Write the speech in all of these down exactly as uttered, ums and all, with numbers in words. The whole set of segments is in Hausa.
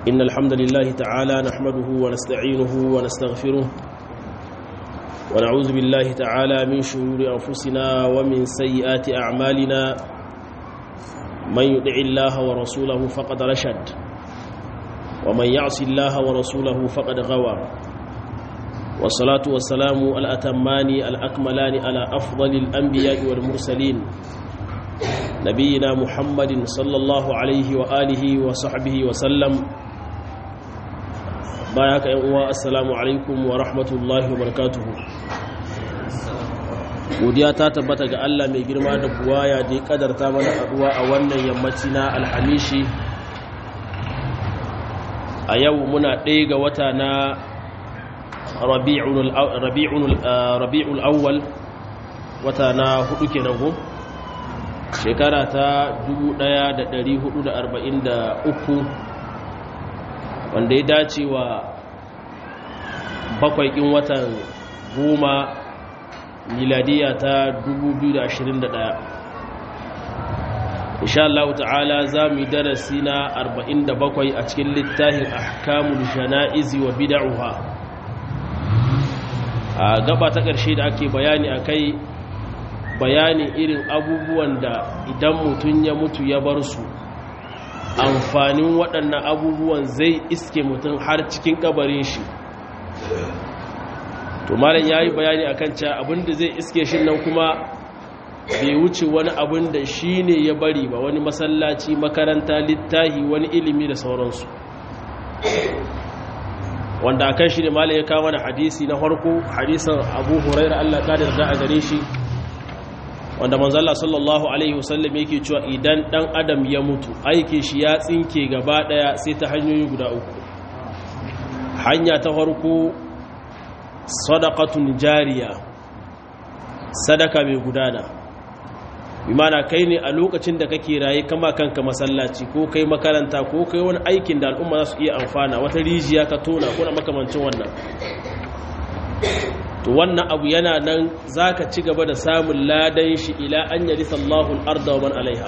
إن الحمد لله تعالى نحمده ونستعينه ونستغفره ونعوذ بالله تعالى من شرور أنفسنا ومن سيئات أعمالنا من يطع الله ورسوله فقد رشد ومن يعص الله ورسوله فقد غوى والصلاة والسلام الأتمان الأكملان على أفضل الأنبياء والمرسلين نبينا محمد صلى الله عليه وآله وصحبه وسلم باياك أيها السلام عليكم ورحمة الله وبركاته godiya ta tabbata ga Allah mai girma da buwaya da ya kadarta mana haduwa a wannan yammaci na alhamishi a yau muna ɗaya ga wata na rabi'ul awwal wata na hudu kenan ko shekara ta dubu ɗaya da ɗari hudu da arba'in da uku wanda ya dace wa bakwai ɗin watan goma miladiya ta dubu biyu da ashirin da ɗaya. insha Allah ta'ala za mu yi darasi na arba'in da bakwai a cikin littafin ahkamul jana'izi wa bid'uha. A gaba ta ƙarshe da ake bayani akai bayani irin abubuwan da idan mutum ya mutu ya bar su amfanin waɗannan abubuwan zai iske mutum har cikin kabarin shi. To malam yayi bayani akan cewa abinda zai iske shi nan kuma bai wuce wani abin da shine ya bari ba, wani masallaci, makaranta, littahi, wani ilimi da sauransu, wanda akan shi ne malam ya kawo mana hadisi na farko, hadisin Abu Hurairah Allah ya yarda a gare shi, wanda manzo Allah sallallahu alaihi wasallam yake cewa idan dan adam ya mutu aikin shi ya tsinke gaba daya sai ta hanyoyi guda uku. Hanya ta farko sadaqatun jariya, sadaka mai gudana, bi mana kai ne a lokacin da kake raye kama kanka masallaci ko kai makaranta ko kai wani aikin da al'umma za su iya amfana, wata rijiya ka tona ko na makamancin wannan. To wannan abu yana nan zaka ci gaba da samun ladan shi ila an yarisa Allahu al-ardha wa man alaiha,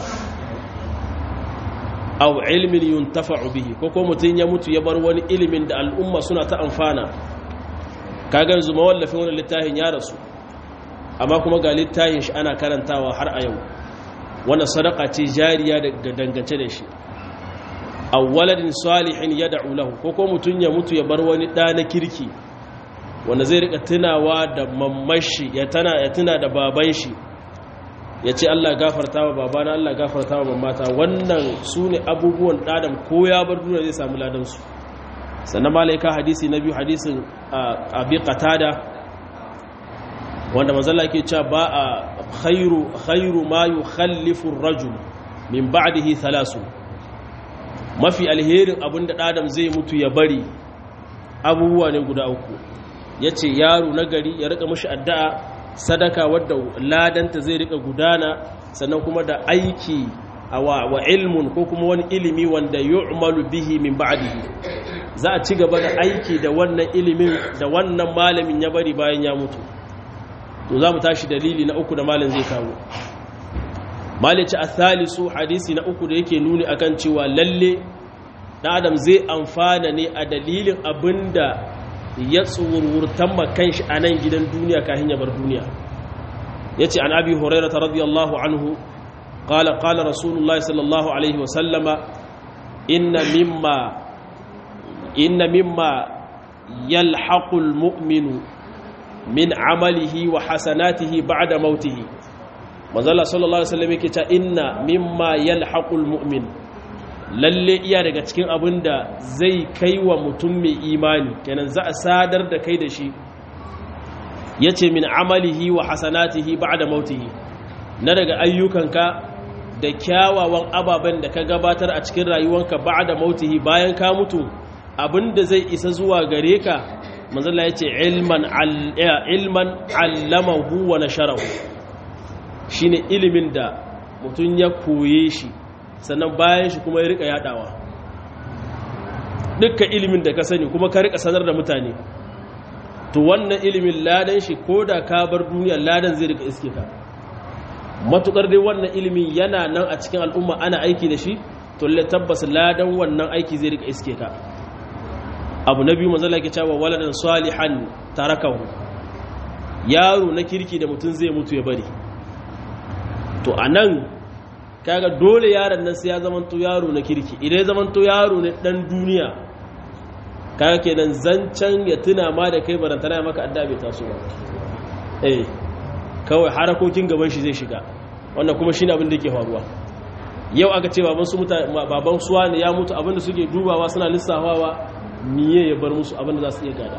aw ilmin yuntafa'u bihi, ko ko mutun ya mutu ya bar wani ilimin da al'umma suna ta amfana. Kaga yanzu mawallafin wannan littafin ya rasu, amma kuma ga littafin shi ana karantawa har a yau. Wannan sadaka ce jariya da dangance da shi. Aw waladin salihin yad'u lahu, ko ko mutun ya mutu ya bar wani da na kirki wanda zai rika tunawa da mammashi, ya tana ya tuna da baban shi, ya ce Allah gafarta wa babana, Allah gafarta wa mamata. Wannan su ne abubuwan ɗadam ko ya bar duniya zai samu ladansu. Sannan malaika hadisi na biyu, hadisin abi qatada, wanda manzala ke cewa ba a khairu khairu ma yukhallifu ar-rajul min ba'dihi thalathun, mafi alherin abinda ɗadam zai mutu ya bari abubuwa ne guda uku. Ya ce yaro na gari ya rika mashi addu'a, sadaka wadda ladanta zai rika gudana, sannan kuma da aiki wa ilmun, ko kuma wani ilimi wanda yu'malu bihi min ba'dihi, za a ci gaba da aiki da wannan ilimin da wannan malamin ya bari bayan ya mutu. To za mu tashi dalili na uku da malin zai kawo. Malici athalisu, hadisi na uku da yake nuni akan cewa lalle dan adam zai amfana ne a dalilin abinda ya tsururtan makan shi a nan gidan duniya kafin ya bar duniya. Ya ce an abi hurairah radiyallahu anhu qala qala rasulullahi sallallahu alaihi wa sallama inna mimma inna mimma yalhaqu almu'minu min amalihi wa hasanatihi ba'da mautihi. Manzo Allah sallallahu alaihi wasallam yake cewa inna mimma yalhaqu almu'min, lalle iya daga cikin abin da zai kai wa mutum mai imani, kenan za a sadar da kai da shi. Ya ce min amalihi wa hasanatihi ba'da mautihi, na daga ayyukanka da kyawawan ababen da ka gabatar a cikin rayuwanka ba'da mautihi, bayan ka mutu abin da zai isa zuwa gare ka. manzala ya ce ilman allamahu wa nasharahu, shine ilimin da mutum ya koye shi sannan bayan shi kuma ya rika yadawa. Dukkan ilimin da ka sani kuma ka rika sanar da mutane, to wannan ilimin ladan shi ko da ka bar duniya ladan zai rika iske ka. Matukar dai wannan ilimin yana nan a cikin al'umma ana aiki da shi, to lalle tabbas ladan wannan aiki zai rika iske ka. Abu na biyu manzo Allah yake cewa waladan salihan tarakahu, yaro na kirki da mutum zai mutu ya bari. To anan kaga dole yaron nan sai ya zamanto yaro na kirki. Idan ya zamanto yaro ne dan duniya, kaga kenan zancan ya tuna ma da kai barantana maka adda bai taso ba. Eh kawai harakokin gaban shi zai shiga, wannan kuma shine abin da yake faruwa. Yau aka ce baban su muta baban suwa ne ya mutu, abin da suke dubawa suna lissafawa miye ya bar musu abin da za su iya gada.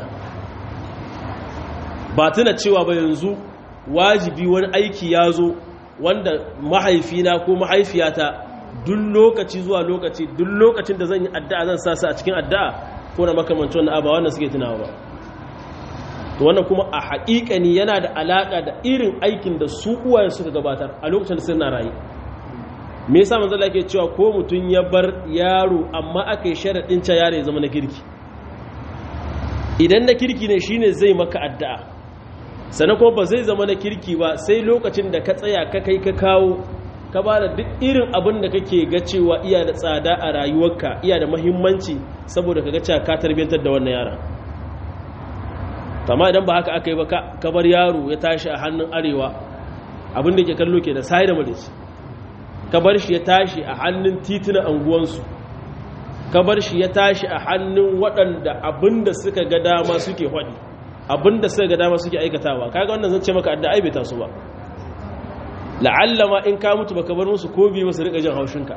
Ba tuna cewa ba yanzu wajibi wani aiki ya zo wanda mahaifina ko mahaifiyata duk lokaci zuwa lokaci duk lokacin da zan yi addu'a zan sa su a cikin addu'a ko na makamancin wannan ba wannan suke tunawa ba. To wannan kuma a haƙiƙani yana da alaƙa da irin aikin da su uwaye suka gabatar a lokacin da suna rayu. Me yasa manzo Allah yake cewa ko mutun ya bar yaro amma aka yi sharadin cewa yaro ya zama na kirki? Idan na kirki ne shine zai maka addu'a, sannan kuma ba zai zama na kirki ba sai lokacin da ka tsaya ka kai ka kawo ka ba da duk irin abin da kake ga cewa iya da tsada a rayuwarka, iya da muhimmanci saboda ka ga cewa ka tarbiyantar da wannan yaron. Amma idan ba haka aka yi ba ka bar yaro ya tashi a hannun arewa, abin da ke kallo ke da sai da malici, ka bar shi ya tashi a hannun titunan anguwansu, ka bar shi ya tashi a hannun waɗanda abin da suka ga dama suke faɗi, abin da suka ga dama suke aikatawa. Kaga wannan zan ce maka adda ai bai taso ba. La'alla ma in ka mutu baka bar musu ko biyu ba su rika jin haushinka,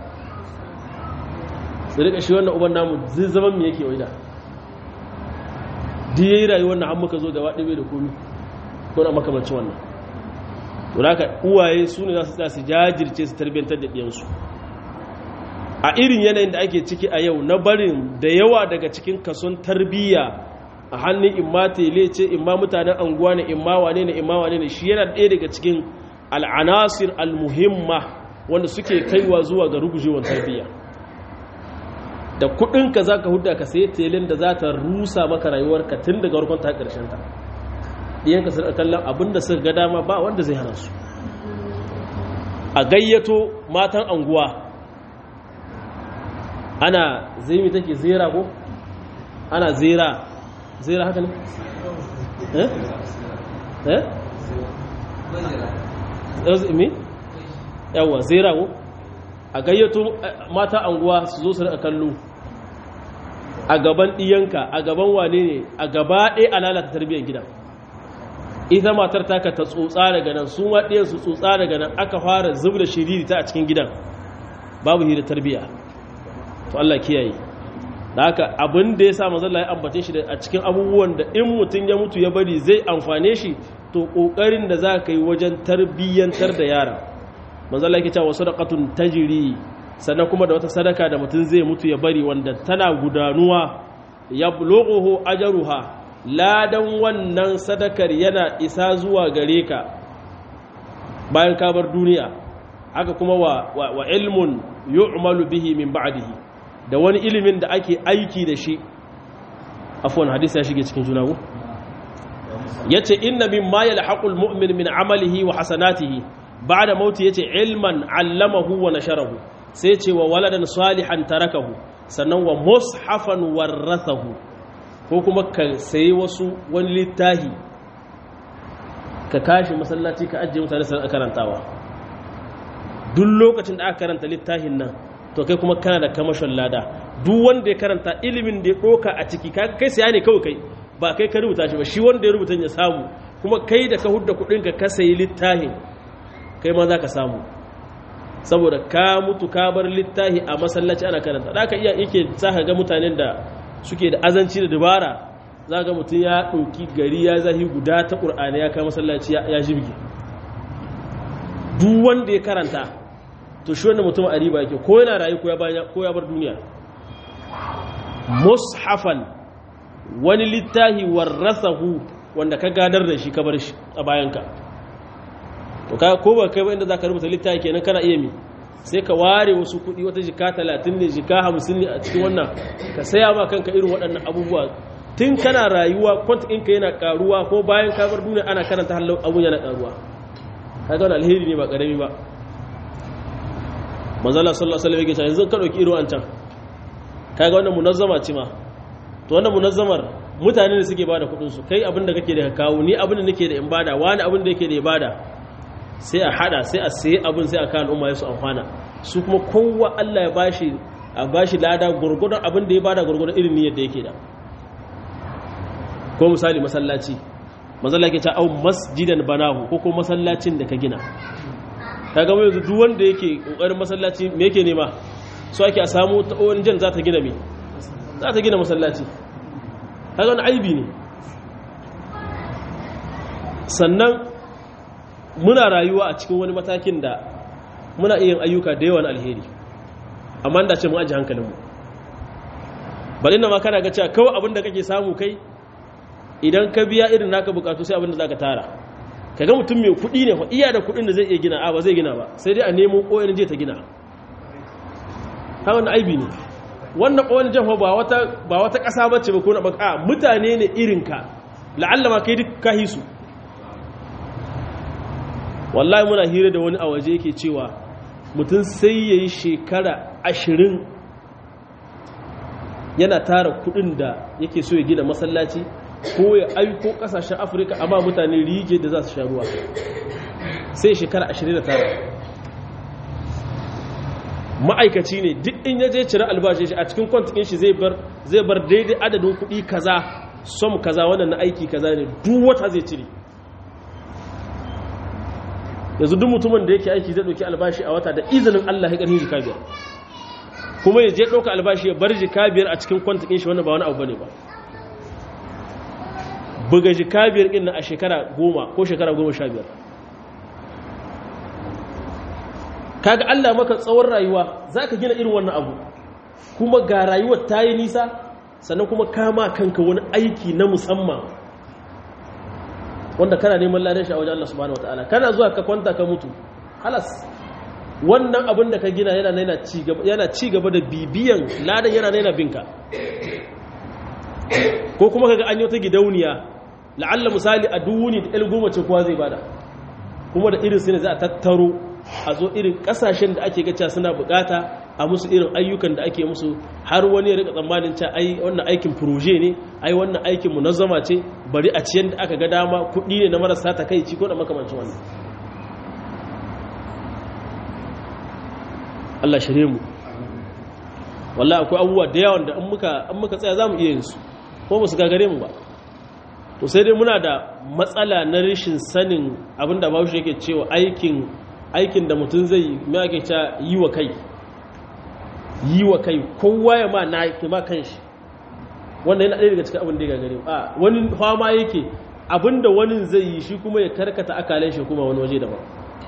su rika shi wannan uban namu zai zaman me yake waida di yayi rayuwar nan an muka zo gaba ɗaya da komi ko na makamancin wannan. To haka uwaye su ne za su tsaya su jajirce su tarbiyantar da ɗiyansu a irin yanayin da ake ciki a yau na barin da yawa daga cikin kason tarbiyya a hannun imma tele ce, imma mutanen anguwa ne, imma wane ne, imma wane ne. Shi yana ɗaya daga cikin al'anasir al-muhimma wanda suke kaiwa zuwa ga rugujewar tarbiyya. Da kuɗinka za ka huda ka sai telen da za ta rusa maka rayuwarka tun daga warkon ta ƙarshen ta. ɗiyanka su kallon abin da suka ga dama ba wanda zai hana su. A gayyato matan anguwa ana zai mi take zera ko? Ana zera zera haka ne? eh? eh? mi? yawa zera ko? A gayyato mata anguwa su zo su rika kallo a gaban ɗiyanka, a gaban wane ne, a gaba ɗaya a lalata tarbiyyar gidan. Ita matar taka ta tsotsa daga nan, su waɗiyan su tsotsa daga nan, aka fara zub da shiriri ta a cikin gidan, babu hira tarbiyya. To Allah kiyaye. Da haka abin da ya sa manzon Allah ya ambace shi a cikin abubuwan da in mutum ya mutu ya bari zai amfane shi, to kokarin da za ka yi wajen tarbiyyantar da yara. Manzon Allah yake cewa sadaqatun tajri, sannan kuma da wata sadaka da mutum zai mutu ya bari wanda tana gudanuwa, yablughu ajruha, ladan wannan sadakar yana isa zuwa gare ka bayan ka bar duniya. Haka kuma wa, wa, wa ilmun yu'malu bihi min ba'dihi, da wani ilimin da ake aiki da shi. Afwan, hadisi ya shige cikin juna ko? Yace inna mimma yalhaqul mu'min min amalihi wa hasanatihi ba'da mauti, yace ilman 'allamahu wa nasharahu, sai ce wa waladan salihan tarakahu, sannan wa mushafan warathahu, ko kuma ka sayi wasu wani littahi ka kashi masallaci ka ajiye mutane su karantawa. Duk lokacin da aka karanta littahin nan to kai kuma kana da kamashin lada. Duk wanda ya karanta ilimin da ya doka a ciki kai saya ne kawai kai, ba kai ka rubuta shi ba, shi wanda ya rubuta ya samu, kuma kai da ka hudda kudin ka ka sayi littahin kai ma za ka samu, saboda ka mutu ka bar littahi a masallaci ana karanta. Da aka iya yake za ka ga mutanen da suke da azanci da dabara, za ga mutum ya ɗauki gari ya zahi guda ta ƙur'ani ya kai masallaci ya jibge. Duk wanda ya karanta to shi wanda mutum a riba yake, ko yana rayu ko ya bar duniya. Mushafan, wani littahi warrasahu, wanda ka gadar da shi ka bar shi a bayanka. To ka ko ba kai ba inda za ka rubuta littahi kenan kana iya mi, sai ka ware wasu kuɗi, wata jika talatin ne, jika hamsin ne a cikin wannan, ka saya ma kanka irin waɗannan abubuwa tun kana rayuwa, kwanta ɗinka yana ƙaruwa, ko bayan ka bar duniya ana karanta hallau abun yana ƙaruwa. Ka ga wani alheri ne ba ƙarami ba. manzala sallallahu alaihi wasallam yake cewa yanzu ka dauki irin wancan kaga wannan munazzama ce ma to wannan munazzamar mutane ne suke bada kudin su kai abin da kake da ka kawo ni abin da nake da in bada wani abin da yake da ya bada sai a hada sai a sayi abin sai a kan al'umma su amfana su kuma kowa Allah ya bashi a bashi lada gurgurdan abin da ya bada gurgurdan irin niyyar da yake da ko misali masallaci manzala yake cewa au masjidan banahu ko ko masallacin da ka gina kaga mai yanzu duk wanda yake kokarin masallaci me yake nema so ake a samu ta O N G za ta gina me za ta gina masallaci kaga wani aibi ne sannan muna rayuwa a cikin wani matakin da muna iya yin ayyuka da yawan alheri amma da ce mu aje hankalinmu bari na ma kana ga cewa kawai abin da kake samu kai idan ka biya irin naka bukatu sai abin da zaka tara kaga mutum mai kudi ne iya da kudin da zai iya gina a ba zai gina ba sai dai a nemo O N G ta gina ha wannan aibi ne wannan O N G ba wata ba wata kasa bace ba ko na baka mutane ne irin ka la'alla ma kai duk ka hisu wallahi muna hira da wani a waje yake cewa mutum sai yayi shekara ashirin yana tara kudin da yake so ya gina masallaci ko ya aiko kasashen Afirka amma mutane rige da za su sha ruwa sai shekara ashirin da tara ma'aikaci ne duk in yaje cire albashi shi a cikin kwantikin shi zai bar zai bar daidai adadin kuɗi kaza som kaza wannan na aiki kaza ne duk wata zai cire yanzu duk mutumin da yake aiki zai ɗauki albashi a wata da izinin Allah ya ƙarfi jika biyar kuma ya je ɗauka albashi ya bar jika biyar a cikin kwantikin shi wannan ba wani abu bane ba buga jika biyar ɗin a shekara goma ko shekara goma sha biyar kaga Allah maka tsawon rayuwa za ka gina irin wannan abu kuma ga rayuwar ta yi nisa sannan kuma kama kanka wani aiki na musamman wanda kana neman ladan shi a wajen Allah subhanahu wataala kana zuwa ka kwanta ka mutu halas wannan abin da ka gina yana yana ci gaba yana ci gaba da bibiyan ladan yana yana binka ko kuma kaga an yi ta gidauniya la'alla misali a duwuni da goma ce kowa zai bada kuma da irin su ne za a tattaro a zo irin kasashen da ake gaca suna bukata a musu irin ayyukan da ake musu har wani ya rika tsammanin cewa ai wannan aikin proje ne ai wannan aikin munazzama ce bari a ciyan da aka ga dama kuɗi ne na marasa takaici ko da makamancin wannan Allah shirye mu wallahi akwai abubuwa da yawan da an muka an muka tsaya zamu iya yin su ko ba su gagare mu ba to sai dai muna da matsala na rashin sanin abinda Bahaushe yake cewa aikin aikin da mutum zai yi mai ake cewa yi wa kai yi wa kai kowa ya ma na ke ma kanshi wannan yana ɗaya daga cikin abin da ya gagare a wani fama yake abinda wani zai yi shi kuma ya karkata akalin shi kuma wani waje daban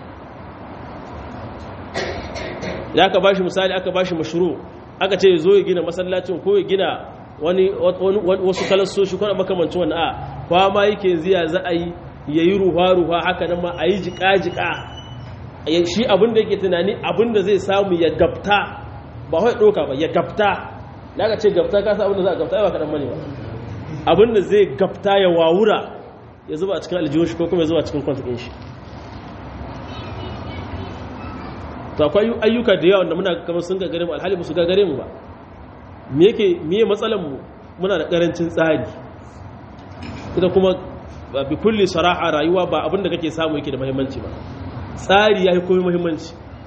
ya aka bashi misali aka bashi mashru aka ce ya zo ya gina masallacin ko ya gina wani wasu kalassoshi ko makamancin wannan a fama yake yanzu ya za a yi ya yi ruwa-ruwa haka nan ma a yi jiƙa-jiƙa shi abinda yake tunani abinda zai samu ya gabta ba wai ɗoka ba ya gabta da aka ce gabta ka sa abinda za a gabta yawa kaɗan mani ba abinda zai gabta ya wawura ya zuba a cikin aljihun shi ko kuma ya zuba a cikin kwantakin shi to akwai ayyuka da yawa da muna kamar sun gagare mu alhali ba su gagare mu ba me yake miye matsalan mu muna da karancin tsari ita kuma bi kulli saraha rayuwa ba abinda kake samu yake da muhimmanci ba tsari yayi komai muhimmanci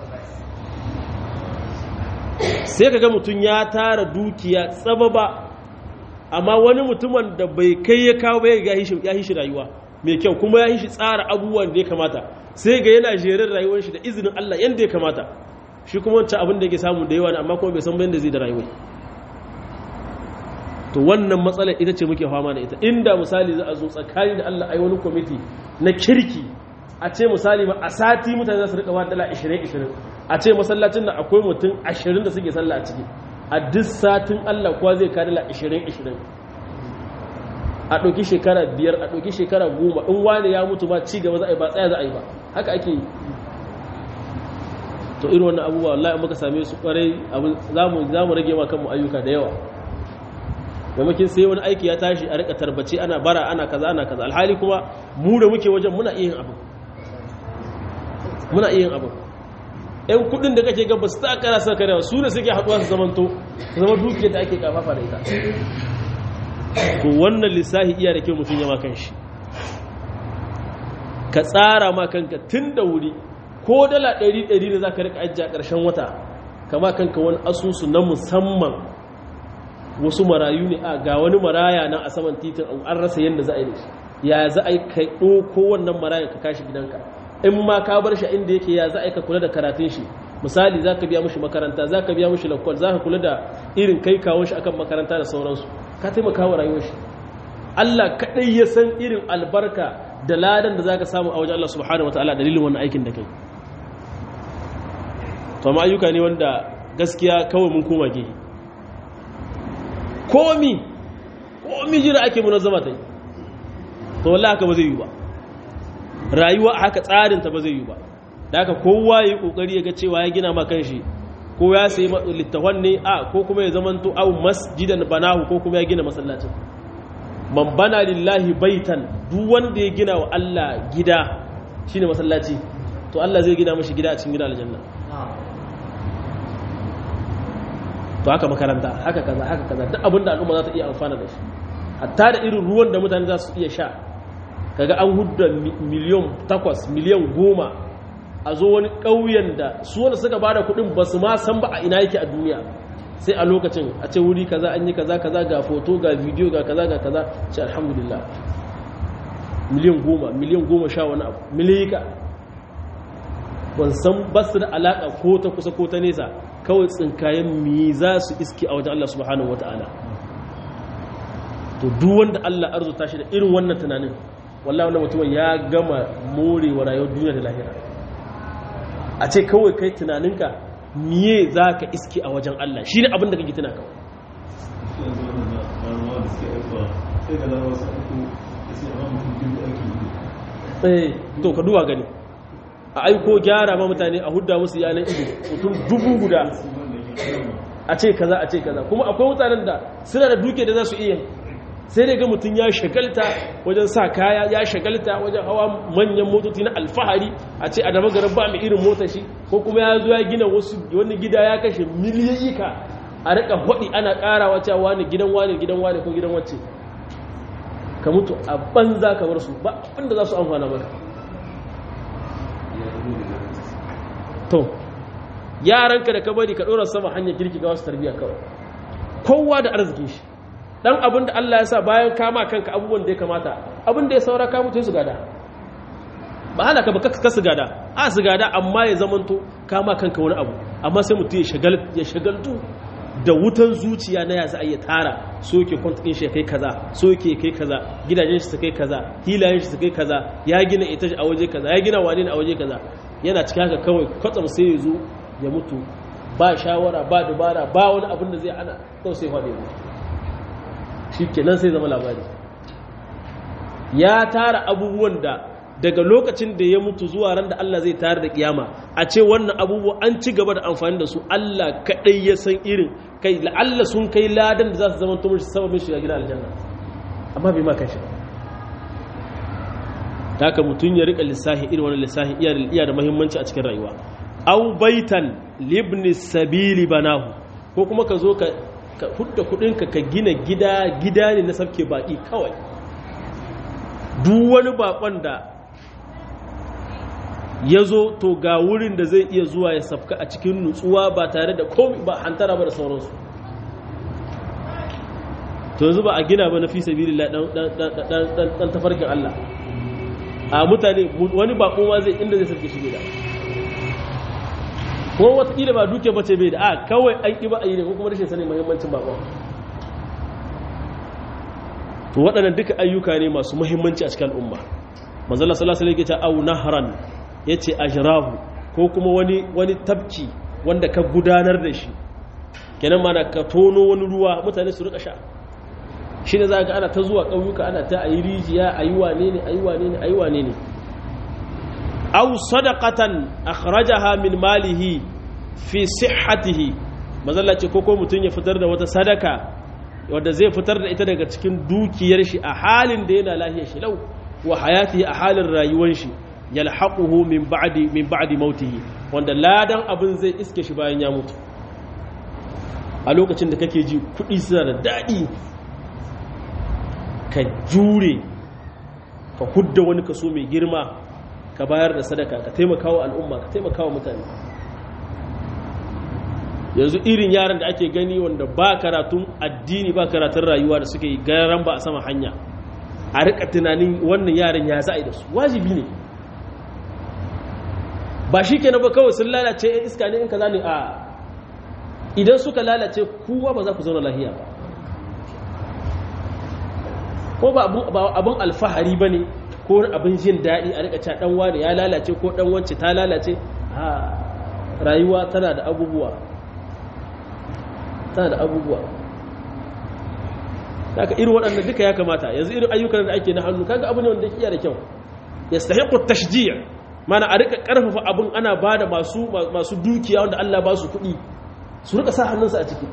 sai kaga mutun ya tara dukiya tsababa amma wani mutumin da bai kai ya kawo bai ga hishi ya hishi rayuwa mai kyau kuma ya hishi tsara abubuwan da ya kamata sai ga yana jerin rayuwar shi da izinin Allah yanda ya kamata shi kuma wancan abin da yake samu da yawa ne amma kuma bai san yanda zai da rayuwa to wannan matsalar ita ce muke fama da ita inda misali za a zo tsakani da Allah ai wani committee na kirki a ce misali ma a sati mutane za su rika wani dala ishirin ishirin a ce masallacin da akwai mutum ashirin da suke sallah a ciki a duk satin Allah kuwa zai ka dala ishirin ishirin a ɗauki shekara biyar a ɗauki shekara goma in wani ya mutu ba ci gaba za a yi ba tsaya za a yi ba haka ake yi to irin wannan abubuwa wallahi muka same su kwarai za mu rage ma kanmu ayyuka da yawa maimakin sai wani aiki ya tashi a rika tarbace ana bara ana kaza ana kaza alhali kuma mu da muke wajen muna iya yin abu muna iya yin abu ɗan kudin da kake ga ba su ta kara sa karewa su ne suke haɗuwa su zamanto su zama dukiyar da ake kafafa da ita to wannan lissahi iya da kyau mutum ya ma kanshi ka tsara ma kanka tun da wuri ko dala ɗari ɗari ne za ka rika ajiye a ƙarshen wata kama kanka wani asusu na musamman wasu marayu ne a ga wani maraya nan a saman titin an rasa yadda za a yi da shi ya za a yi ka ɗauko wannan marayan ka kashi gidanka in ma ka bar shi inda yake ya za a yi ka kula da karatun shi misali za ka biya mushi makaranta za ka biya mushi lakwal za ka kula da irin kai kawon shi akan makaranta da sauransu ka taimaka wa rayuwar shi Allah kaɗai ya san irin albarka da ladan da za ka samu a wajen Allah subhanahu wataala dalilin wannan aikin da kai to amma ayyuka ne wanda gaskiya kawai mun koma gehe komi komi jira ake munazzama ta yi to wallahi haka ba zai yi ba rayuwa haka tsarin ta ba zai yi ba da haka kowa yayi kokari ya ga cewa ya gina ma kanshi ko ya sayi littafan ne a ko kuma ya zamanto au masjidan banahu ko kuma ya gina masallacin man bana lillahi baitan duk wanda ya gina wa Allah gida shine masallaci to Allah zai gina mashi gida a cikin gidan aljanna to haka makaranta haka kaza haka kaza duk abinda al'umma za ta iya amfana da shi hatta da irin ruwan da mutane za su iya sha kaga an hudda miliyan takwas miliyan goma a zo wani ƙauyen da su wanda suka bada kuɗin ba su ma san ba a ina yake a duniya sai a lokacin a ce wuri kaza an yi kaza kaza ga foto ga bidiyo ga kaza ga kaza ce alhamdulillah miliyan goma miliyan goma sha wani abu miliyika ban san ba su da alaƙa ko ta kusa ko ta nesa kawai tsinkayen mi za su iski a wajen Allah subhanahu wata'ala to duk wanda Allah arzuta shi da irin wannan tunanin wallahi wannan mutumin ya gama morewa rayuwar duniya da lahira a ce kawai kai tunaninka miye za ka iski a wajen Allah shi ne abin da kake tuna kawai eh to ka duwa gani a aiko gyara ma mutane a hudda musu yanar ido mutum dubu guda a ce kaza a ce kaza kuma akwai mutanen da suna da duke da za su iya sai dai ga mutum ya shagalta wajen sa kaya ya shagalta wajen hawa manyan motoci na alfahari a ce a da magarar ba mai irin motar shi ko kuma ya zo ya gina wasu wani gida ya kashe miliyayyika a rika hudi ana karawa cewa wani gidan wani gidan wani ko gidan wacce ka mutu a banza ka bar su ba abinda za su amfana maka to yaranka da ka bari ka dora sama hanyar girki ga wasu tarbiyya kawai kowa da arzikin shi dan abin da Allah ya sa bayan kama kanka abubuwan da ya kamata abin da ya saura ka mutu su gada ba halaka ba ka su gada a su gada amma ya zamanto kama kanka wani abu amma sai mutu ya shagal ya shagaltu da wutan zuciya na ya za a iya tara so yake kwantakin shi kai kaza so yake kai kaza gidajen shi su kai kaza hilayen shi su kai kaza ya gina ita a waje kaza ya gina wani a waje kaza yana cikin haka kawai kwatsam sai ya zo ya mutu ba shawara ba dubara ba wani abin da zai ana kawai sai faɗi mutu shi kenan sai zama labari ya tara abubuwan da daga lokacin da ya mutu zuwa ran da Allah zai tare da kiyama a ce wannan abubuwa an ci gaba da amfani da su Allah kadai ya san irin kai la'alla sun kai ladan da za su zama tumur sababin shiga gidan aljanna amma bai ma kai shi haka mutun ya rika lissahi irin wannan lissahi iya iya da muhimmanci a cikin rayuwa aw baitan libni sabili banahu ko kuma ka zo ka ka hudda kudinka ka gina gida gida ne na sabke baki kawai duk wani bakon da ya zo to ga wurin da zai iya zuwa ya safka a cikin nutsuwa ba tare da komai ba hantara ba da sauransu to yanzu ba a gina ba na fi sabilillah dan dan tafarkin Allah a mutane wani bako ma zai inda zai safke shi gida ko wataƙila ba duke bace bai da a kawai an ƙi ba a yi ne ko kuma rashin sanin muhimmancin bakon to waɗannan duka ayyuka ne masu muhimmanci a cikin al'umma manzala sallallahu alaihi wasallam ya ce au nahran yace ajrahu ko kuma wani wani tabki wanda ka gudanar da shi kenan mana ka tono wani ruwa mutane su rika sha shi ne zaka ana ta zuwa ƙauyuka ana ta ayi rijiya ayi wane ne ayi wane ne ayi wane ne aw sadaqatan akhrajaha min malihi fi sihhatihi manzala ce ko ko mutun ya fitar da wata sadaka wanda zai fitar da ita daga cikin dukiyar shi a halin da yana lahiyar shi lau wa hayatihi a halin rayuwar shi yalhaquhu min ba'di min ba'di mautihi wanda ladan abin zai iske shi bayan ya mutu a lokacin da kake ji kuɗi suna da daɗi ka jure ka hudda wani kaso mai girma ka bayar da sadaka ka taimaka wa al'umma ka taimaka wa mutane. Yanzu irin yaran da ake gani wanda ba karatun addini ba karatun rayuwa da suke yi garan ba a sama hanya, a rika tunanin wannan yaran ya za'a da su wajibi ne ba shi kenan ba kawai sun lalace yan iska ne in ka zane a idan suka lalace kuwa ba za ku zauna lahiya ba ko ba abin alfahari ba ne ko abin jin daɗi a rika ca ɗan wani ya lalace ko ɗan wance ta lalace. a rayuwa tana da abubuwa tana da abubuwa daga irin waɗanda duka ya kamata yanzu irin ayyukan da ake na hannu kaga abu ne wanda yake da kyau yastahiqu tashji' mana a rika karfafa abun ana bada masu masu dukiya wanda Allah ba su kuɗi su rika sa hannunsu a ciki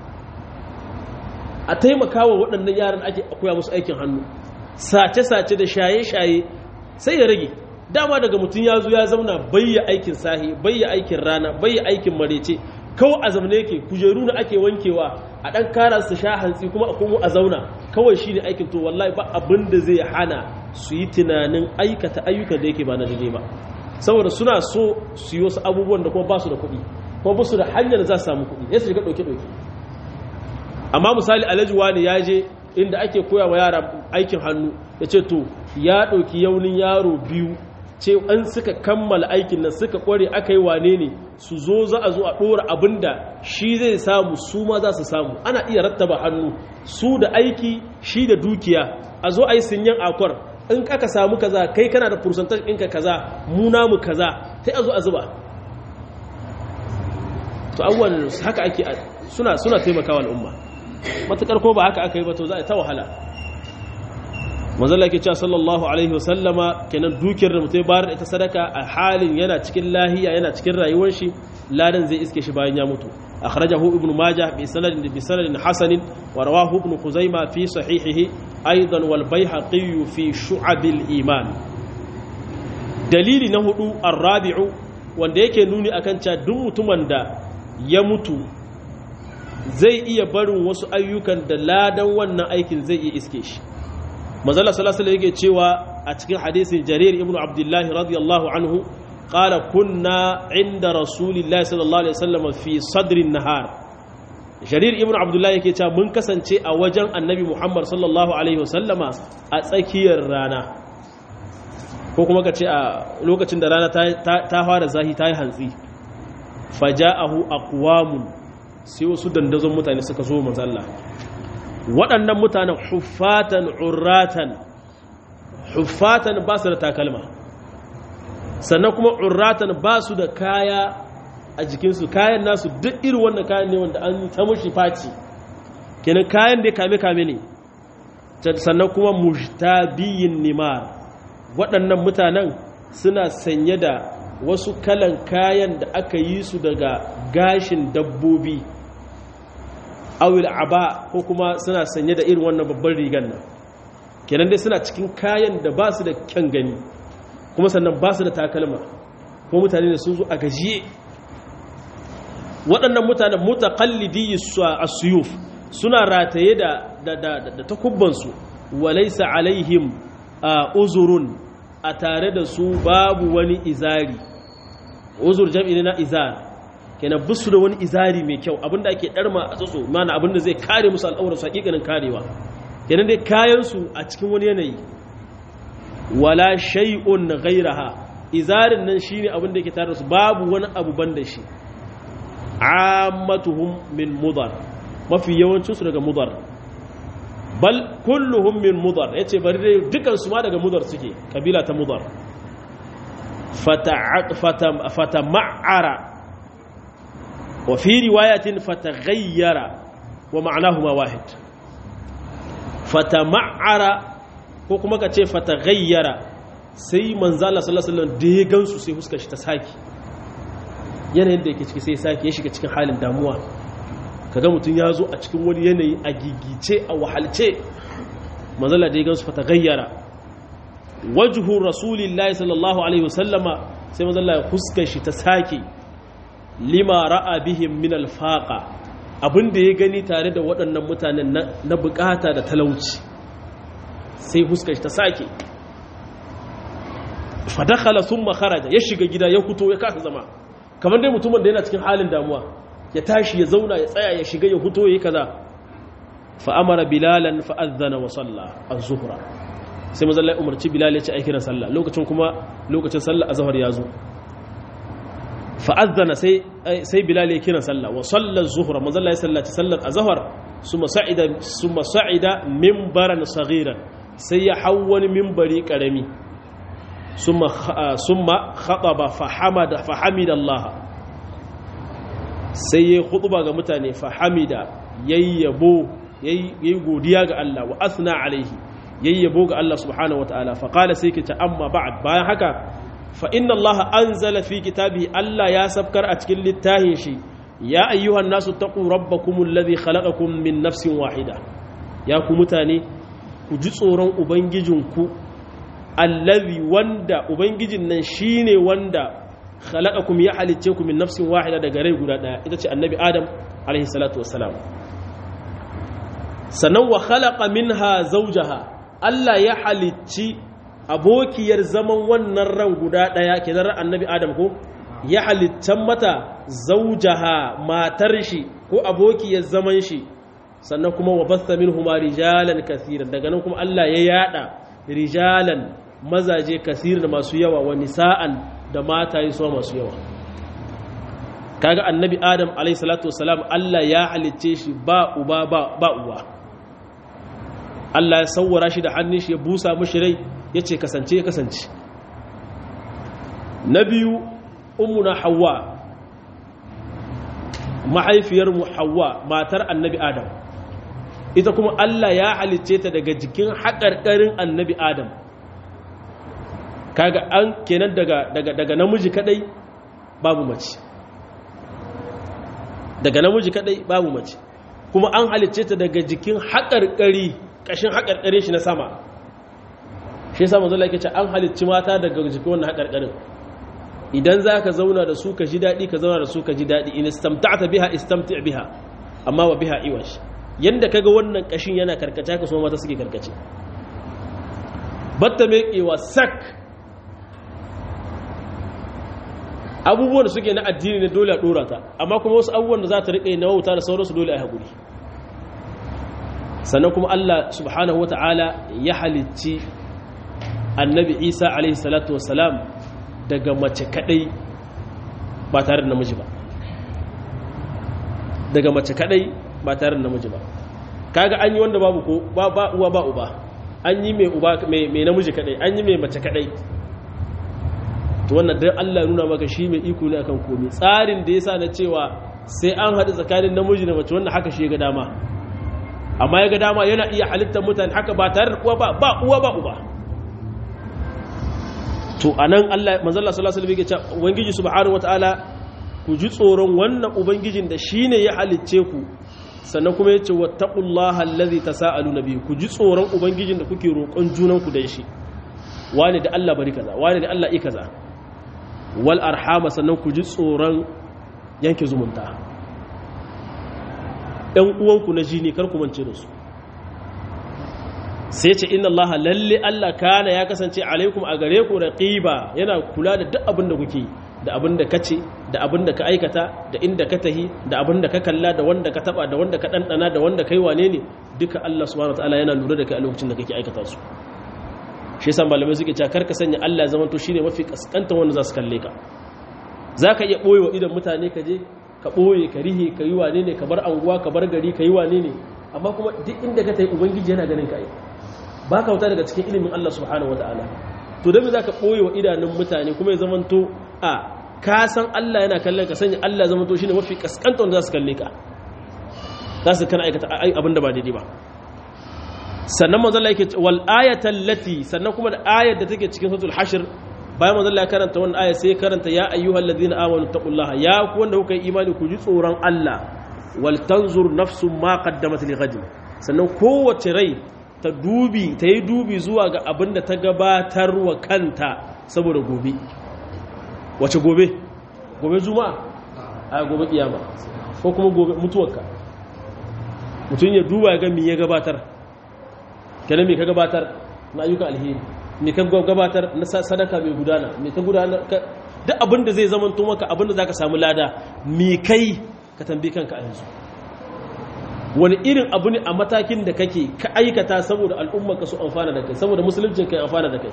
a taimakawa waɗannan yaran ake koya musu aikin hannu. Sace-sace da shaye-shaye sai ya rage. Dama daga mutum ya zo ya zauna bayya aikin sahi bayya aikin rana bayya aikin marece kawai a zamane yake kujeru na ake wankewa a ɗan kara su sha hantsi kuma a kuma a zauna kawai shi ne aikin to wallahi ba abin da zai hana su yi tunanin aikata ayyukan da yake ba na daidai ba saboda suna so su yi wasu abubuwan da kuma ba su da kuɗi kuma ba su da hanyar da za su samu kuɗi ya su shiga ɗauke-ɗauke. Amma misali alhaji wani ya je inda ake koya wa yara aikin hannu ya ce to ya ɗauki yaunin yaro biyu ce an suka kammala aikin nan suka kware aka yi wane ne su zo za a zo a ɗora abin da shi zai samu su ma za su samu. Ana iya rattaba hannu su da aiki shi da dukiya a zo a yi sinyan akwar in aka samu kaza kai kana da fursantar ɗinka kaza mu namu kaza sai a zo a zuba. To abubuwan haka ake suna suna taimakawa al'umma matakar ko ba haka aka yi ba to za a ta wahala. Manzala ke cewa sallallahu alaihi wasallama kenan dukiyar da mutum bayar ita sadaka a halin yana cikin lahiya yana cikin rayuwar shi ladan zai iske shi bayan ya mutu. Akhrajahu ibn majah bi sanadin bi sanadin hasan wa rawahu ibn khuzaimah fi sahihihi aidan wal baihaqi fi shu'abil iman. Dalili na hudu ar-rabi'u wanda yake nuni akan cewa duk mutumin da ya mutu zai iya barin wasu ayyukan da ladan wannan aikin zai iya iske shi. Manzala sallallahu alaihi yake cewa a cikin hadisin Jarir ibn Abdullah radiyallahu anhu qala kunna inda rasulillahi sallallahu alaihi wasallam fi sadrin nahar. Jarir ibn Abdullah yake cewa mun kasance a wajen Annabi Muhammad sallallahu alaihi wasallama a tsakiyar rana ko kuma kace a lokacin da rana ta fara zahi ta yi hantsi faja'ahu aqwamun sai wasu dandazon mutane suka zo manzalla waɗannan mutanen huffatan urratan huffatan ba su da takalma sannan kuma urratan ba su da kaya a jikinsu kayan nasu duk irin wannan kayan ne wanda an ta mushi faci kenan kayan da kame-kame ne sannan kuma mujtabiyin nimar waɗannan mutanen suna sanye da wasu kalan kayan da aka yi su daga gashin dabbobi awil aba ko kuma suna sanye da irin wannan babban rigan nan kenan dai suna cikin kayan da ba su da kyan gani kuma sannan ba su da takalma ko mutane da sun zo a gajiye waɗannan mutanen mutaqallidi as-suyuf suna rataye da da da, da takubbansu walaysa alaihim uzurun a tare da su babu wani izari uzur jam'i na izar kenan busu da wani izari mai kyau abinda ake darma a tsotso mana abinda zai kare musu al'aurar su hakikanin karewa kenan dai kayan su a cikin wani yanayi wala shay'un ghayraha izarin nan shine abinda yake tare da su babu wani abu banda shi ammatuhum min mudar mafi yawancin su daga mudar bal kulluhum min mudar yace bari dai dukan su ma daga mudar suke kabila ta mudar fata ma'ara wa fi riwayatin fataghayyara wa ma'anahuma wahid fata ma'ara ko kuma kace fataghayyara sai manzo Allah sallallahu alaihi wasallam da ya gansu sai huskar shi ta saki yanayin da yake ciki sai saki ya shiga cikin halin damuwa kaga mutun ya zo a cikin wani yanayi a gigice a wahalce manzo Allah da ya gansu fataghayyara wajhu rasulillahi sallallahu alaihi wasallama sai manzo Allah ya huskar shi ta sake lima ra'a bihim min alfaqa abinda ya gani tare da waɗannan mutanen na bukata da talauci sai huskar shi ta sake fa dakhala thumma kharaja ya shiga gida ya fito ya kasa zama kamar dai mutumin da yana cikin halin damuwa ya tashi ya zauna ya tsaya ya shiga ya fito yayi kaza fa amara bilalan fa adhana wa salla az-zuhra sai manzo Allah ya umarci bilal ya ci aikin sallah lokacin kuma lokacin sallah azhar ya zo fa adhana sai sai bilal ya kira sallah wa salla az-zuhra manzo Allah ya sallaci sallar azhar summa sa'ida summa sa'ida minbaran saghiran sai ya hawwani minbari karami summa summa khataba fa hamada fa hamida sai ya khutba ga mutane fa hamida yayyabo yayi godiya ga Allah wa asna alaihi yayyabo ga Allah subhanahu wataala fa qala sai kita amma ba'd bayan haka fa inna Allah anzala fi kitabihi Allah ya sabkar a cikin littafin shi ya ayyuhan nasu taqu rabbakumul ladhi khalaqakum min nafsin wahida ya ku mutane ku ji tsoron ubangijinku allazi wanda ubangijin nan shine wanda khalaqakum ya halicce ku min nafsin wahida daga rai guda daya ita ce annabi adam alaihi salatu wassalam sannan wa khalaqa minha zawjaha Allah ya halicci abokiyar zaman wannan ran guda daya kenan ran annabi adam ko ya haliccan mata zawjaha matar shi ko abokiyar zaman shi sannan kuma wa batha minhuma rijalan kaseeran daga nan kuma Allah ya yada rijalan mazaje kaseeran masu yawa wa nisaan da mataye su masu yawa kaga annabi adam alayhi salatu wassalam Allah ya halicce shi ba uba ba ba uwa Allah ya sawwara shi da hannun shi ya busa mishi rai yace kasance ya kasance na biyu ummuna Hawwa mahaifiyar mu Hawwa matar annabi Adam ita kuma Allah ya halicce ta daga jikin haƙarƙarin annabi Adam kaga an kenan daga daga daga namiji kadai babu mace daga namiji kadai babu mace kuma an halicce ta daga jikin haƙarƙari ƙashin haƙarƙarin shi na sama shi yasa manzo Allah yake ce an halicci mata daga jikin wannan haƙarƙarin idan zaka zauna da su ka ji dadi ka zauna da su ka ji dadi in istamta'ta biha istamti' biha amma wa biha iwash yanda kaga wannan ƙashin yana karkace ka so mata suke karkace batta meƙewa sak abubuwan da suke na addini ne dole a dora ta amma kuma wasu abubuwan da za ta riƙe na wauta da sauransu dole a haƙuri sannan kuma Allah subhanahu wata'ala ya halicci annabi Isa alaihi salatu wassalam daga mace kadai ba tare da namiji ba daga mace kadai ba tare da namiji ba kaga an yi wanda babu ko ba ba uwa ba uba an yi mai uba mai namiji kadai an yi mai mace kadai to wannan dan Allah nuna maka shi mai iko ne akan komai tsarin da yasa na cewa sai an haɗu tsakanin namiji da mace wannan haka shi ga dama amma ya ga dama yana iya halittar mutane haka ba tare da uwa ba ba uwa ba uba to anan Allah manzo Allah sallallahu alaihi wasallam yake cewa ubangiji subhanahu wataala ku ji tsoron wannan ubangijin da shine ya halicce ku sannan kuma yace wattaqullaha allazi tasaaluna bihi ku ji tsoron ubangijin da kuke roƙon junan ku da shi wani da Allah bari kaza wani da Allah i kaza wal arhama sannan ku ji tsoron yanke zumunta ɗan uwanku na jini kar ku mance da su sai ce inna Allah lalle Allah kana ya kasance alaikum a gare ku raqiba yana kula da duk abin da kuke da abin da kace da abin da ka aikata da inda ka tahi da abin da ka kalla da wanda ka taba da wanda ka dandana da wanda kai wane ne duka Allah subhanahu wataala yana lura da kai a lokacin da kake aikata su shi yasa malamai suke cewa karka sanya Allah zaman to shine mafi kaskantan wanda za su kalle ka zaka iya boyewa idan mutane ka je ka boye ka rihe ka yi wane ne ka bar anguwa ka bar gari ka yi wane ne amma kuma duk inda ka tayi ubangiji yana ganin ka ai ba ka wuta daga cikin ilimin Allah subhanahu wataala to dan me zaka boyewa idanun mutane kuma ya zaman to a ka san Allah yana kallon ka sanya Allah zaman to shine mafi kaskantan wanda za su kalle ka za su kana aikata abinda ba daidai ba sannan manzo Allah yake wal ayatal lati sannan kuma da ayar da take cikin suratul hashr bayan manzo Allah ya karanta wannan aya sai ya karanta ya ayyuhallazina amanu taqullaha ya ku wanda kuka yi imani ku ji tsoron Allah wal tanzur nafsum ma qaddamat li ghadin sannan kowace rai ta dubi ta yi dubi zuwa ga abin da ta gabatar wa kanta saboda gobe wace gobe gobe juma'a a gobe kiyama ko kuma gobe mutuwarka mutum ya duba ya ga me ya gabatar kenan me ka gabatar na ayyuka alheri me ka gabatar na sadaka mai gudana me ka gudana duk abin da zai zama to maka abin da zaka samu lada me kai ka tambaye kanka a yanzu wani irin abu ne a matakin da kake ka aikata saboda al'ummar ka su amfana da kai saboda musuluncin kai amfana da kai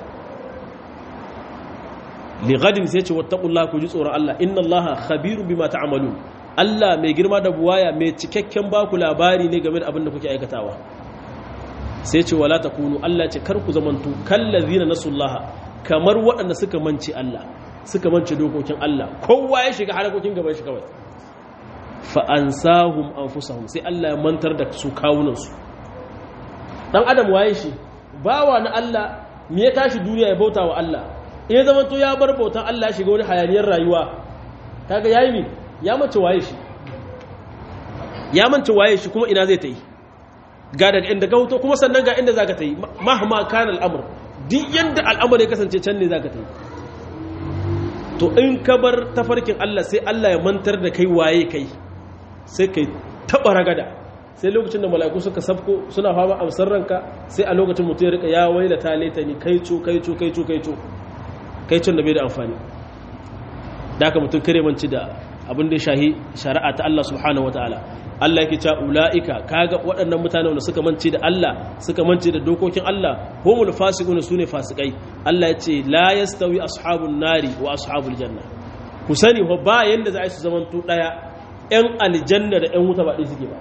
li gadin sai ce wattaqullaha ku ji tsoron Allah inna Allaha khabirun bima ta'malun Allah mai girma da buwaya mai cikakken baku labari ne game da abin da kuke aikatawa sai ce wala takunu Allah ce kar ku zamantu kallazina nasullaha kamar waɗanda suka mance Allah suka mance dokokin Allah kowa ya shiga harakokin gaban shi kawai fa ansahum anfusahum sai Allah ya mantar da su kawunan su dan adam waye shi bawa na Allah me ya tashi duniya ya bauta wa Allah in ya zamanto ya bar bautan Allah ya shiga wani hayaniyar rayuwa kaga yayi mi ya mace waye shi ya mance waye shi kuma ina zai ta yi ga daga inda ka huto kuma sannan ga inda zaka ta yi mahma kana al'amur duk yanda al'amur ya kasance can ne zaka ta yi to in ka bar tafarkin Allah sai Allah ya mantar da kai waye kai sai kai taba ragada sai lokacin da mala'iku suka sabko suna fama amsar ranka sai a lokacin mutum ya rika ya waila ta laitani kaico kaico kaico kaico kaicon da bai da amfani da haka mutum kare manci da abin da shahi shari'a ta Allah subhanahu wataala Allah yake cewa ulaika kaga waɗannan mutane wanda suka mance da Allah suka mance da dokokin Allah humul fasiqun sune fasikai Allah ya ce la yastawi ashabun nari wa ashabul janna ku sani ho ba yanda za a su zaman to daya ƴan aljanna da ƴan wuta ba dai suke ba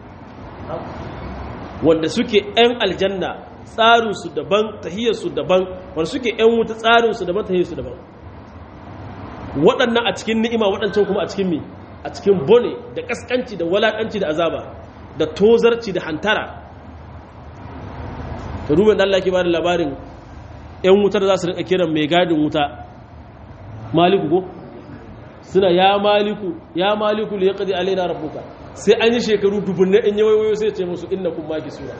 wanda suke ƴan aljanna tsarin su daban tahiyar su daban wanda suke ƴan wuta tsarin su daban tahiyar su daban waɗannan a cikin ni'ima waɗancan kuma a cikin mi a cikin bone da ƙasƙanci da walaƙanci da azaba da tozarci da hantara ta rubin Allah ke ba da labarin 'yan wutar za su riƙa kiran mai gadin wuta maliku ko suna ya maliku ya maliku li yaqdi alaina rabbuka sai an yi shekaru dubunne in yawayo sai ce musu innakum maki sura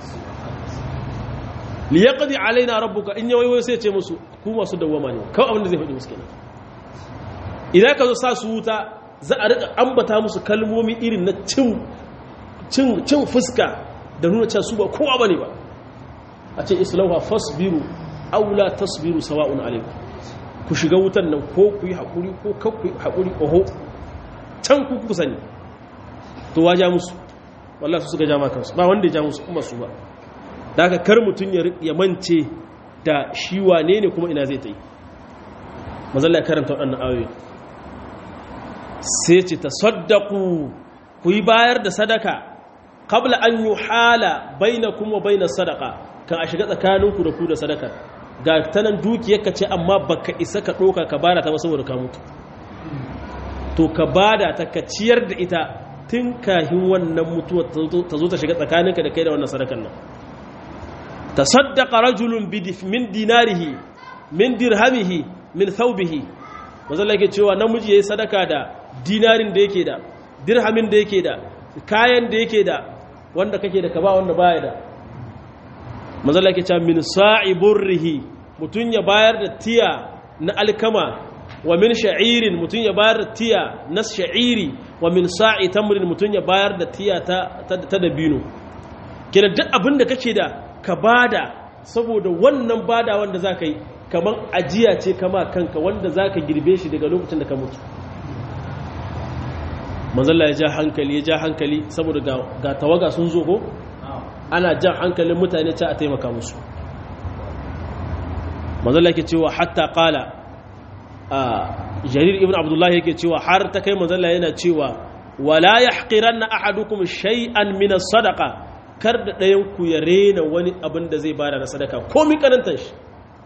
li yaqdi alaina rabbuka in yawayo sai ce musu ku masu dawama ne kawai abin da zai faɗi musu kenan idan ka zo sa su wuta za a rika ambata musu kalmomi irin na cin cin cin fuska da nuna cewa su ba kowa bane ba a ce islauha fasbiru aw la tasbiru sawa'un alaykum ku shiga wutan nan ko ku yi hakuri ko kar ku yi hakuri oho can ku ku sani to waja musu wallahi su suka jama kansu ba wanda ya ja musu kuma su ba daga kar mutun ya ya mance da shi wane ne kuma ina zai tai mazalla ya karanta waɗannan ayoyi sai ce tasaddaqu ku yi bayar da sadaka qabla an yuhala bainakum wa bainas sadaqa kan a shiga tsakaninku da ku da sadakar ga tanan dukiyarka ce amma baka isa ka doka ka bada ta ba saboda ka mutu to ka bada ta ka ciyar da ita tun kahin wannan mutuwar ta zo ta shiga tsakaninka da kai da wannan sadakar nan tasaddaqa rajulun min dinarihi min dirhamihi min thawbihi manzo yake cewa namiji yayi sadaka da dinarin da yake da dirhamin da yake da kayan da yake da wanda kake da ka ba wanda baya da manzo yake cewa min sa'i burrihi mutun ya bayar da tiya na alkama wa min sha'irin mutun ya bayar da tiya na sha'iri wa min sa'i tamrin mutun ya bayar da tiya ta ta dabino kina duk abin da kake da ka bada saboda wannan bada wanda zaka yi kaman ajiya ce kama kanka wanda zaka girbe shi daga lokacin da ka mutu manzalla ya ja hankali ya ja hankali saboda ga, ga tawaga sun zo ko ana jan hankalin mutane ta a taimaka musu manzalla yake cewa hatta qala a jarir ibn abdullah yake cewa har ta kai manzalla yana cewa wala yahqiranna ahadukum shay'an min as-sadaqa kar da dayan ku ya rena wani abin da zai bada na sadaka komin karantar shi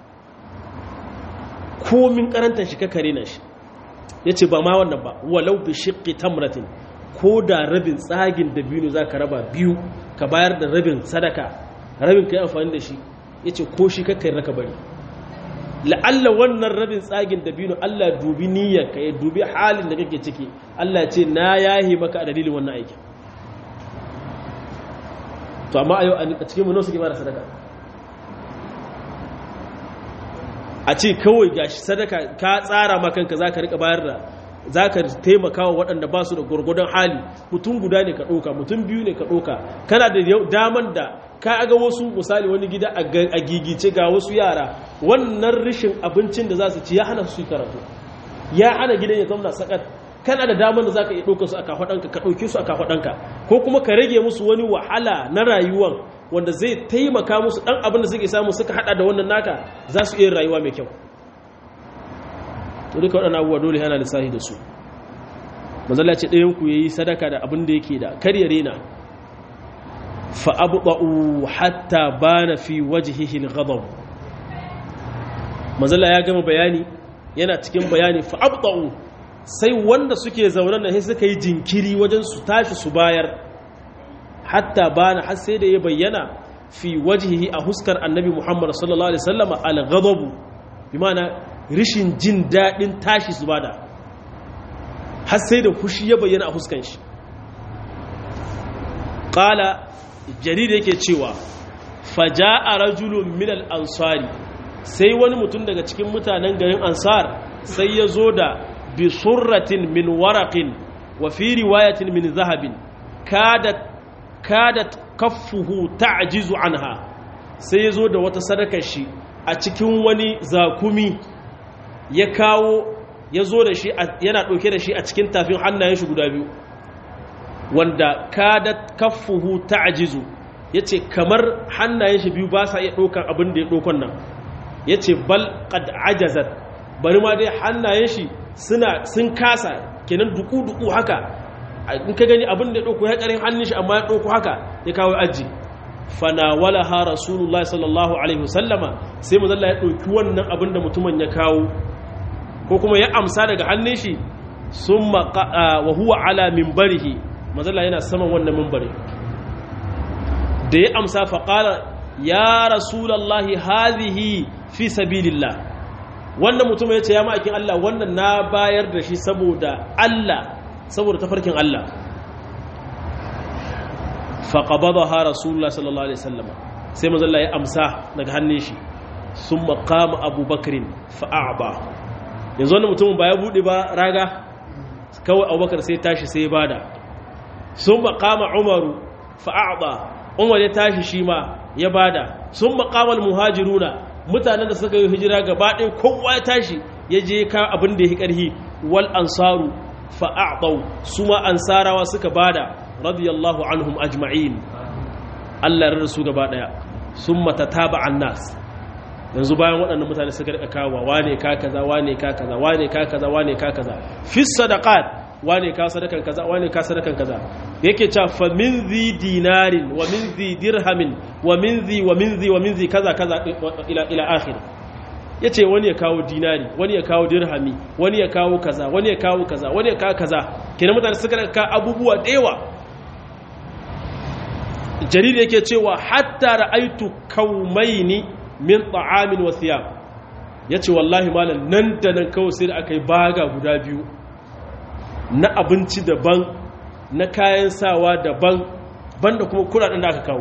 komin karantar shi ka kare na shi ya ce ba ma wannan ba walau bi shiqqi tamratin ko da rabin tsagin da biyu za ka raba biyu ka bayar da rabin sadaka rabin ka yi amfani da shi ya ce ko shi kakkai raka bari la'alla wannan rabin tsagin da biyu Allah dubi niyyarka ya dubi halin da kake ciki Allah ce na yahi maka a dalilin wannan aikin to amma a yau a cikin mu nawa suke bada sadaka a ce kawai gashi sadaka ka tsara ma kanka zaka rika bayar da zaka taimaka wa waɗanda ba su da gurgudan hali mutum guda ne ka ɗauka mutum biyu ne ka ɗauka kana da daman da ka aga wasu misali wani gida a gigice ga wasu yara wannan rishin abincin da za su ci ya hana su karatu ya hana gidan ya zama sakat kana da daman da zaka iya ɗauka su a kafaɗanka ka ɗauke su a kafaɗanka ko kuma ka rage musu wani wahala na rayuwan wanda zai taimaka musu ɗan abin da suke samu suka haɗa da wannan naka za su iya rayuwa mai kyau to duka waɗannan abubuwa dole yana lissahi da su manzala ce ɗayan ku yayi sadaka da abin da yake da kar ya rena fa abda'u hatta bana fi wajhihi al-ghadab manzala ya gama bayani yana cikin bayani fa abda'u sai wanda suke zaunan nan sai suka yi jinkiri wajen su tashi su bayar hatta bana har sai da ya bayyana fi wajhihi a huskar annabi Muhammad sallallahu alaihi wasallam al-ghadab bi ma'ana rishin jin dadin tashi su bada har sai da fushi ya bayyana a huskan shi qala jarir yake cewa faja'a rajulun min al-ansari sai wani mutum daga cikin mutanen garin ansar sai ya zo da bi surratin min waraqin wa fi riwayatin min zahabin kadat kadat kaffuhu ta'jizu anha sai ya zo da wata sadakar shi a cikin wani zakumi ya kawo ya zo da shi yana ɗauke da shi a cikin tafin hannayen shi guda biyu wanda kadat kaffuhu ta'jizu yace kamar hannayen shi biyu ba sa iya ɗaukar abin da ya ɗaukon nan yace bal qad ajazat bari ma dai hannayen shi suna sun kasa kenan duku duku haka in ka gani abin da ya ɗauko ya ƙarin hannun shi amma ya ɗauko haka ya kawo aji fanawalaha rasulullahi sallallahu alaihi wasallama sai mazalla ya ɗauki wannan abin da mutumin ya kawo ko kuma ya amsa daga hannun shi summa wa huwa ala minbarihi mazalla yana saman wannan minbari da ya amsa fa qala ya rasulullahi hadhihi fi sabilillah wannan mutum ya ce ya ma'aikin Allah wannan na bayar da shi saboda Allah saboda tafarkin Allah fa qabadaha rasulullah sallallahu alaihi wasallam sai manzo Allah ya amsa daga hannun shi summa qama abubakar fa a'ba yanzu wannan mutumin ba ya bude ba raga kawai abubakar sai tashi sai ya bada summa qama umaru fa a'ba umar ya tashi shi ma ya bada summa qama al-muhajiruna mutanen da suka yi hijira gaba ɗaya kowa ya tashi ya je ka abin da ya ƙarhi wal ansaru fa'a'ɗau su ma ansarawa suka bada radiyallahu anhum ajma'in Allah ya su gaba ɗaya sun mata taba annas yanzu bayan waɗannan mutane suka rika kawo wane ka kaza wane ka kaza wane ka kaza wane ka kaza fi sadaqat wane ka sadakan kaza wane ka sadakan kaza yake cewa fa min zi dinarin wa min zi dirhamin wa min zi wa min zi wa min zi kaza kaza ila ila akhir yace wani ya kawo dinari wani ya kawo dirhami wani ya kawo kaza wani ya kawo kaza wani ya kawo kaza kenan mutane suka ka abubuwa dewa jarir yake cewa hatta ra'aitu kaumaini min ta'amin wa thiyab yace wallahi malam nan da nan kawai sai da akai baga guda biyu na abinci daban na kayan sawa daban banda kuma kuɗaɗen da aka kawo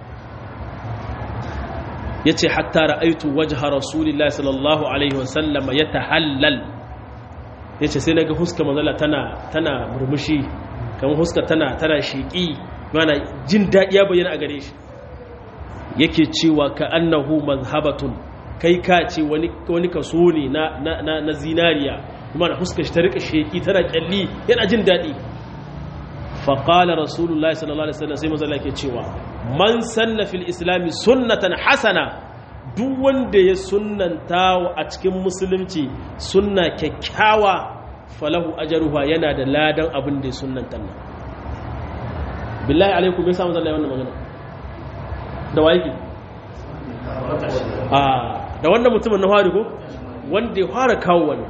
yace hatta ra'aitu wajha rasulillahi sallallahu alaihi wasallam yatahallal yace sai naga huska manzala tana tana murmushi kamar huska tana tana shiki mana jin dadi ya bayyana a gare shi yake cewa ka annahu mazhabatun kai ka ce wani wani kaso ne na na na zinariya kuma da huskar shi ta rika sheki tana kyalli yana jin dadi fa qala rasulullahi sallallahu alaihi wasallam sai manzo Allah yake cewa man sanna fil islam sunnatan hasana duk wanda ya sunnanta a cikin musulunci sunna kyakkyawa falahu ajruha yana da ladan abin da ya sunnanta nan billahi alaikum bai samu zalla wannan magana da waiki ah da wannan mutumin na fari ko wanda ya fara kawo wani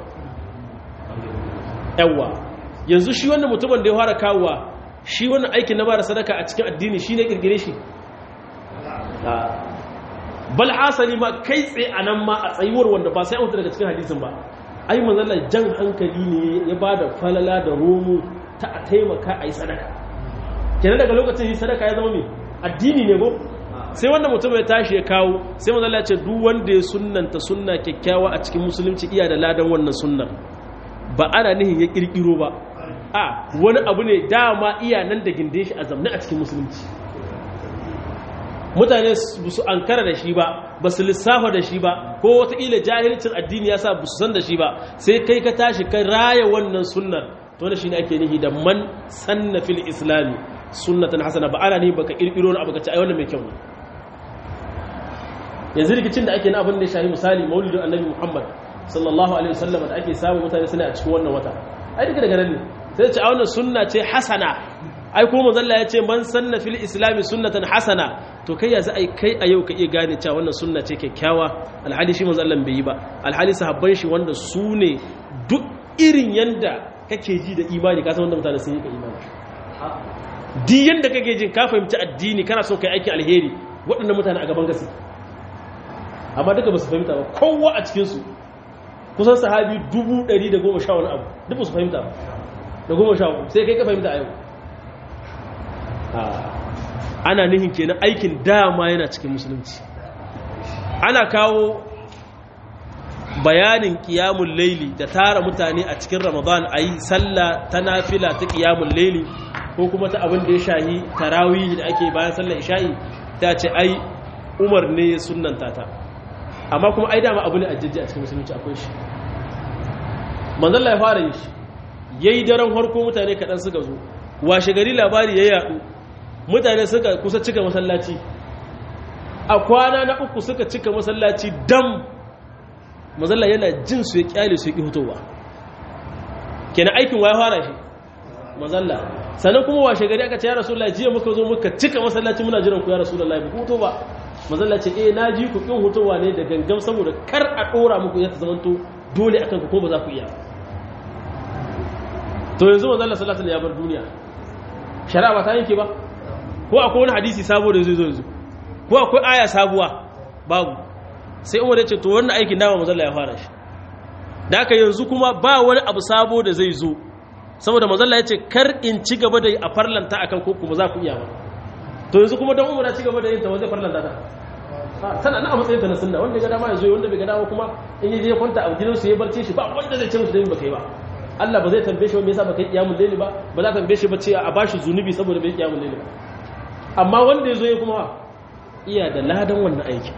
yawa yanzu shi wannan mutumin da ya fara kawowa shi wannan aikin na bada sadaka a cikin addini shi ne kirkire shi bal hasali ma kai tsaye a nan ma a tsayuwar wanda ba sai an wuta daga cikin hadisin ba ai manzala jan hankali ne ya bada falala da romo ta a taimaka a yi sadaka kenan daga lokacin yi sadaka ya zama mai addini ne ko sai wannan mutum ya tashi ya kawo sai manzo Allah ya ce duk wanda ya sunnanta sunna kyakkyawa a cikin musulunci iya da ladan wannan sunnar ba ana nihin ya kirkiro ba a wani abu ne dama iya nan da gindin shi a zamne a cikin musulunci mutane su ankara da shi ba ba su lissafa da shi ba ko wataƙila jahilcin addini ya sa ba su san da shi ba sai kai ka tashi ka raya wannan sunnar to wannan shine ake nihi da man sanna fil islami sunnatan hasana ba ana nihi baka kirkiro na abu ka ce ai wannan mai kyau ne yanzu rikicin da ake na abin da ya shahi misali maulidin annabi Muhammad sallallahu alaihi wasallam da ake samu mutane suna a cikin wannan wata ai duka daga nan ne sai ce a wannan sunna ce hasana ai kuma manzo Allah ya ce man sanna fil islami sunnatan hasana to kai ya za ai kai a yau ka iya gane cewa wannan sunna ce kyakkyawa alhali shi manzo Allah bai yi ba alhali sahabban shi wanda su ne duk irin yanda kake ji da imani ka san wanda mutane sun yi ka imani di yanda kake jin ka fahimci addini kana so kai aikin alheri waɗannan mutane a gaban gasi amma duka ba su fahimta ba kowa a cikin su kusan sahabi dubu ɗari da goma sha wani abu duk ba su fahimta ba da goma sha uku sai kai ka fahimta a yau ana nihin kenan aikin dama yana cikin musulunci ana kawo bayanin kiyamun laili da tara mutane a cikin ramadan a yi sallah ta nafila ta kiyamun laili ko kuma ta abin da ya shahi tarawih da ake bayan sallar isha'i ta ce ai umar ne ya sunanta ta amma kuma ai dama abu ne a jijji a cikin musulunci akwai shi manzalla ya fara yi shi ya yi daren harko mutane kaɗan suka zo washe gari labari ya yaɗu mutane suka kusa cika masallaci a kwana na uku suka cika masallaci dam mazalla yana jin su ya kyale su ya ƙi hutowa kenan aikin wa ya fara shi mazalla sannan kuma washe gari aka ce ya rasu jiya muka zo muka cika masallaci muna jiran ku ya rasu lallai ba hutu ba mazalla ce eh na ji ku ƙin hutowa ne da gangan saboda kar a ɗora muku ya ta zamanto dole akan ku ko ba za ku iya to yanzu mazalla sallallahu alaihi ya bar duniya shari'a ba ta yanke ba ko akwai wani hadisi sabo da zai zo yanzu ko akwai aya sabuwa babu sai umar ya ce to wannan aikin dama mazalla ya fara shi da haka yanzu kuma ba wani abu sabo da zai zo saboda mazalla ya ce kar in ci gaba da a farlanta akan ko kuma za ku iya ba to yanzu kuma don umar ya ci gaba da yin ta wanda farlanta ta tana na a matsayin ta na sunna wanda ya ga dama ya zo wanda bai ga dama kuma in yi je kwanta a gidansu ya barci shi ba wanda zai ce musu da ba kai ba Allah ba zai tambaye shi me yasa baka yi kiyamul layli ba ba za ka tambaye shi ba ce a bashi zunubi saboda bai kiyamul layli ba amma wanda ya zo ya kuma iya da ladan wannan aiki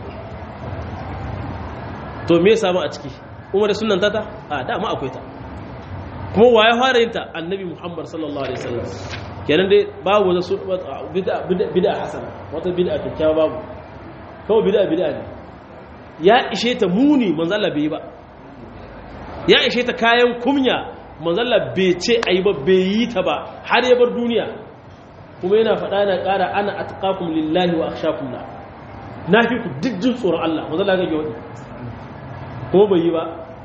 to me yasa ba a ciki umar sunan tata a dama akwai ta kuma waye fara yin ta annabi Muhammad sallallahu alaihi wasallam kenan dai babu wata bid'a bid'a hasana wata bid'a kyakkyawa babu kawai bid'a bid'a ne ya ishe ta muni manzo Allah bai yi ba ya ishe ta kayan kumya manzalla bai ce a yi ba bai yi ta ba har ya bar duniya kuma yana faɗa na ƙara ana atqakum lillahi wa akhshakum la na fi ku dijjin tsoron Allah manzalla ga yau kuma bai yi ba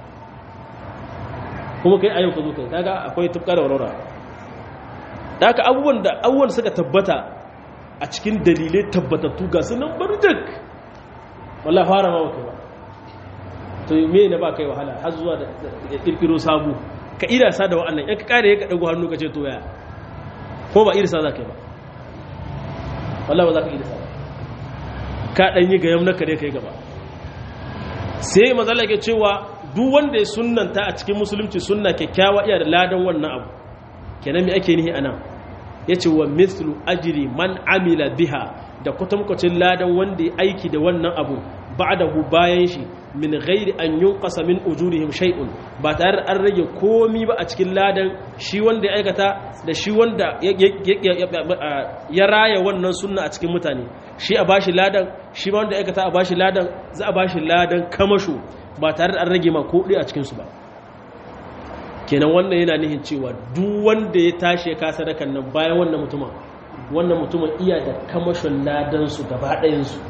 kuma kai ayyuka zo kai kaga akwai tufka da warwara da haka abubuwan da abubuwan suka tabbata a cikin dalilai tabbatattu ga sunan bardak wallahi fara ma kai ba to me ne ba kai wahala har zuwa da kirkiro sabu ka irasa da wa'annan in ka kare ka dago hannu ka ce to ya ko ba irasa za ka yi ba wallahi ba za ka irasa ba ka dan yi gayam naka ne kai gaba sai mazalla ke cewa duk wanda ya sunnanta a cikin musulunci sunna kyakkyawa iya da ladan wannan abu kenan me ake nihi anan yace wa mithlu ajri man amila biha da kwatankwacin ladan wanda ya aiki da wannan abu ba'dahu bayan shi min ghairi an yunqasa min ujurihim shay'un ba tare an rage komi ba a cikin ladan shi wanda ya aikata da shi wanda ya raya wannan sunna a cikin mutane shi a bashi ladan shi wanda ya aikata a bashi ladan za a bashi ladan kamasho ba tare da an rage ma ko a cikin su ba kenan wannan yana nihin cewa duk wanda ya tashi ya kasa dakan nan bayan wannan mutumin wannan mutumin iya da kamashon ladan su gaba ɗayan su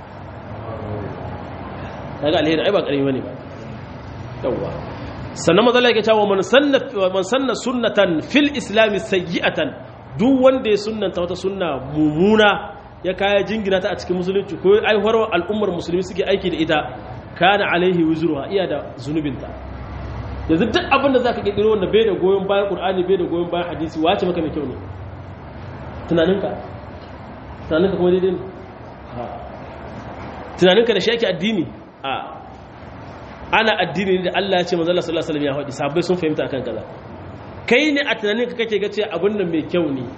kaga alheri ai ba karimi bane ba yawa sannan mazalla yake cewa man sanna man sanna sunnatan fil islam sayyi'atan duk wanda ya sunnanta wata sunna mumuna ya kaya jingina ta a cikin musulunci ko ai horwa al'ummar musulmi suke aiki da ita kana alaihi wuzruha iya da zunubinta yanzu duk abin da zaka kirkiro wanda bai da goyon bayan qur'ani bai da goyon bayan hadisi wace maka mai kyau ne tunaninka tunaninka kuma daidai ne tunaninka da shi yake addini a ana addini da Allah ya ce manzo Allah sallallahu alaihi wasallam ya faɗi sahabbai sun fahimta akan kaza kai ne a tunaninka kake ga cewa abin nan mai kyau ne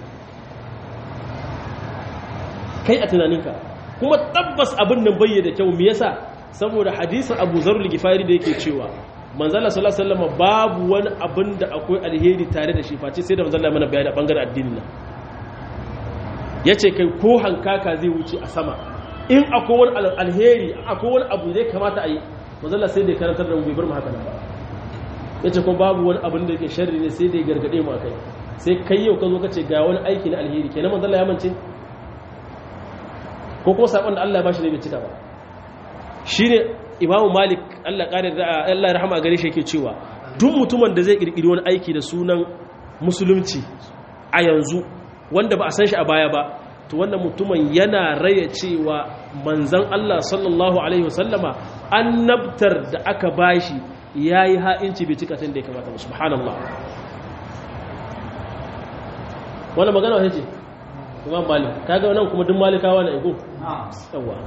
kai a tunaninka kuma tabbas abin nan bai da kyau me yasa saboda hadisin Abu Zarr al-Ghifari da yake cewa manzo Allah sallallahu alaihi wasallam babu wani abin da akwai alheri tare da shi face sai da manzo Allah mana bayani a bangaren addinin nan yace kai ko hankaka zai wuce a sama in akwai wani alheri akwai wani abu zai kamata a yi manzo Allah sai da karantar da mu bai bar mu haka nan ba yace ko babu wani abin da yake sharri ne sai da gargade mu akai sai kai yau ka zo ka ce ga wani aiki na alheri kenan manzo Allah ya mance ko kuma sakon da Allah ya bashi ne bai cika ba shine Imam Malik Allah kare da Allah ya rahama gare shi yake cewa duk mutumin da zai kirkiri wani aiki da sunan musulunci a yanzu wanda ba a san shi a baya ba to wannan mutumin yana raya cewa manzon Allah sallallahu alaihi wasallama annabtar da aka bashi yayi ha'inci bai cika tun da ya kamata ba subhanallah wannan magana wace ce Imam Malik kaga wannan kuma duk malikawa ne ko yawa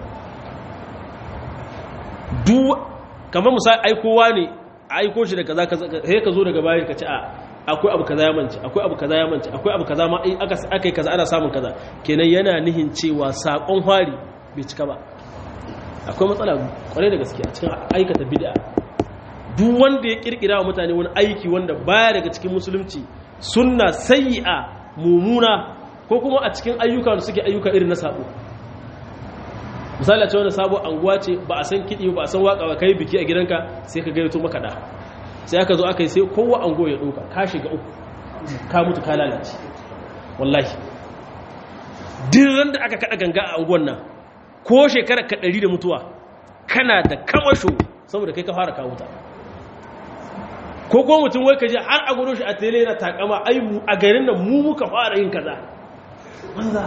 duk kamar musa aikowa ne aiko shi da kaza kaza sai ka zo daga bayan ka ce a akwai abu kaza ya mance akwai abu kaza ya mance akwai abu kaza ma aka akai kaza ana samun kaza kenan yana nihin cewa sakon fari bai cika ba akwai matsala kwarai da gaske a cikin aikata bid'a duk wanda ya kirkira wa mutane wani aiki wanda baya daga cikin musulunci sunna sayyi'a mumuna ko kuma a cikin ayyuka da suke ayyuka irin na sabo misali a ce wani sabo anguwa ce ba a san kiɗi ba a san waka ba kai biki a gidanka sai ka gayyato makaɗa sai aka zo aka yi sai kowa ango ya ɗauka ka shiga uku ka mutu ka lalace wallahi duk da aka kaɗa ganga a anguwan nan ko shekarar ka ɗari da mutuwa kana da kamasho saboda kai ka fara kawo ta ko ko mutum wai ka je har a gudu shi a tele na takama ai a garin nan mu muka fara yin kaza banza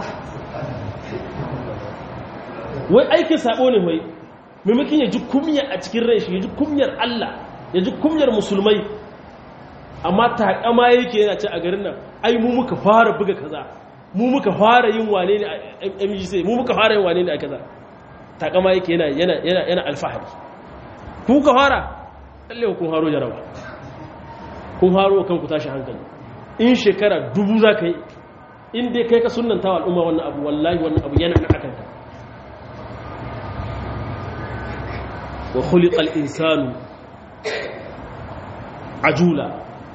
wai aikin sabo ne wai maimakon ya ji kumya a cikin rai shi ya ji kumyar Allah ya ji kumyar musulmai amma takama yake yana ce a garin nan ai mu muka fara buga kaza mu muka fara yin wane ne a M G C mu muka fara yin wane ne a kaza takama yake yana yana yana yana alfahari ku ka fara lalle kun haro jaraba kun haro kanku tashi hankali in shekara dubu za ka yi in dai kai ka sunnanta wa al'umma wannan abu wallahi wannan abu yana na akanka wa khuliqa al-insanu ajula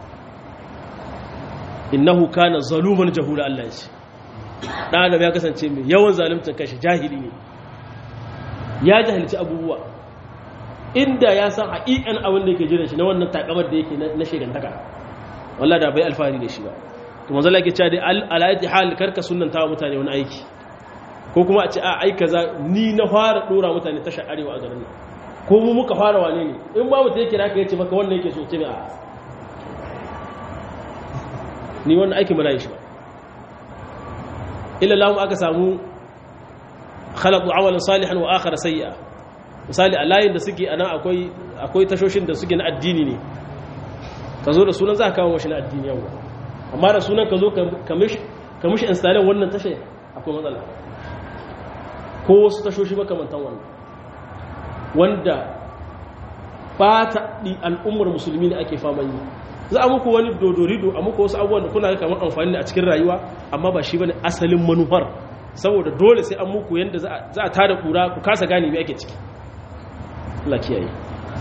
innahu kana zaluman jahula Allah ya ce dan adam ya kasance mai yawan zalunta kashi jahili ne ya jahilci abubuwa inda ya san haƙiƙan abin da yake jira shi na wannan takamar da yake na shegantaka wallahi da bai alfahari da shi ba to manzo Allah yake cewa dai alayati hal karka sunnanta wa mutane wani aiki ko kuma a ce a ai kaza ni na fara dora mutane tashar arewa a garin nan ko mu muka fara wane ne in ba mutum yake da haka yace maka wannan yake so ce ne a ni wannan aiki mana yi shi ba illa lahu aka samu khalaqu amalan salihan wa akhar sayyi'a misali a layin da suke ana akwai akwai tashoshin da suke na addini ne ka zo da sunan za ka kawo mashi na addini yawa amma da sunan ka zo ka mishi installin wannan tashe akwai matsala ko wasu tashoshi makamantan wannan wanda fata ɗi al'ummar musulmi ne ake faman yi za a muku wani dodorido a muku wasu abubuwan da kuna kamar amfani a cikin rayuwa amma ba shi bane asalin manufar saboda dole sai an muku yanda za a tada kura ku kasa gane me ake ciki Allah kiyaye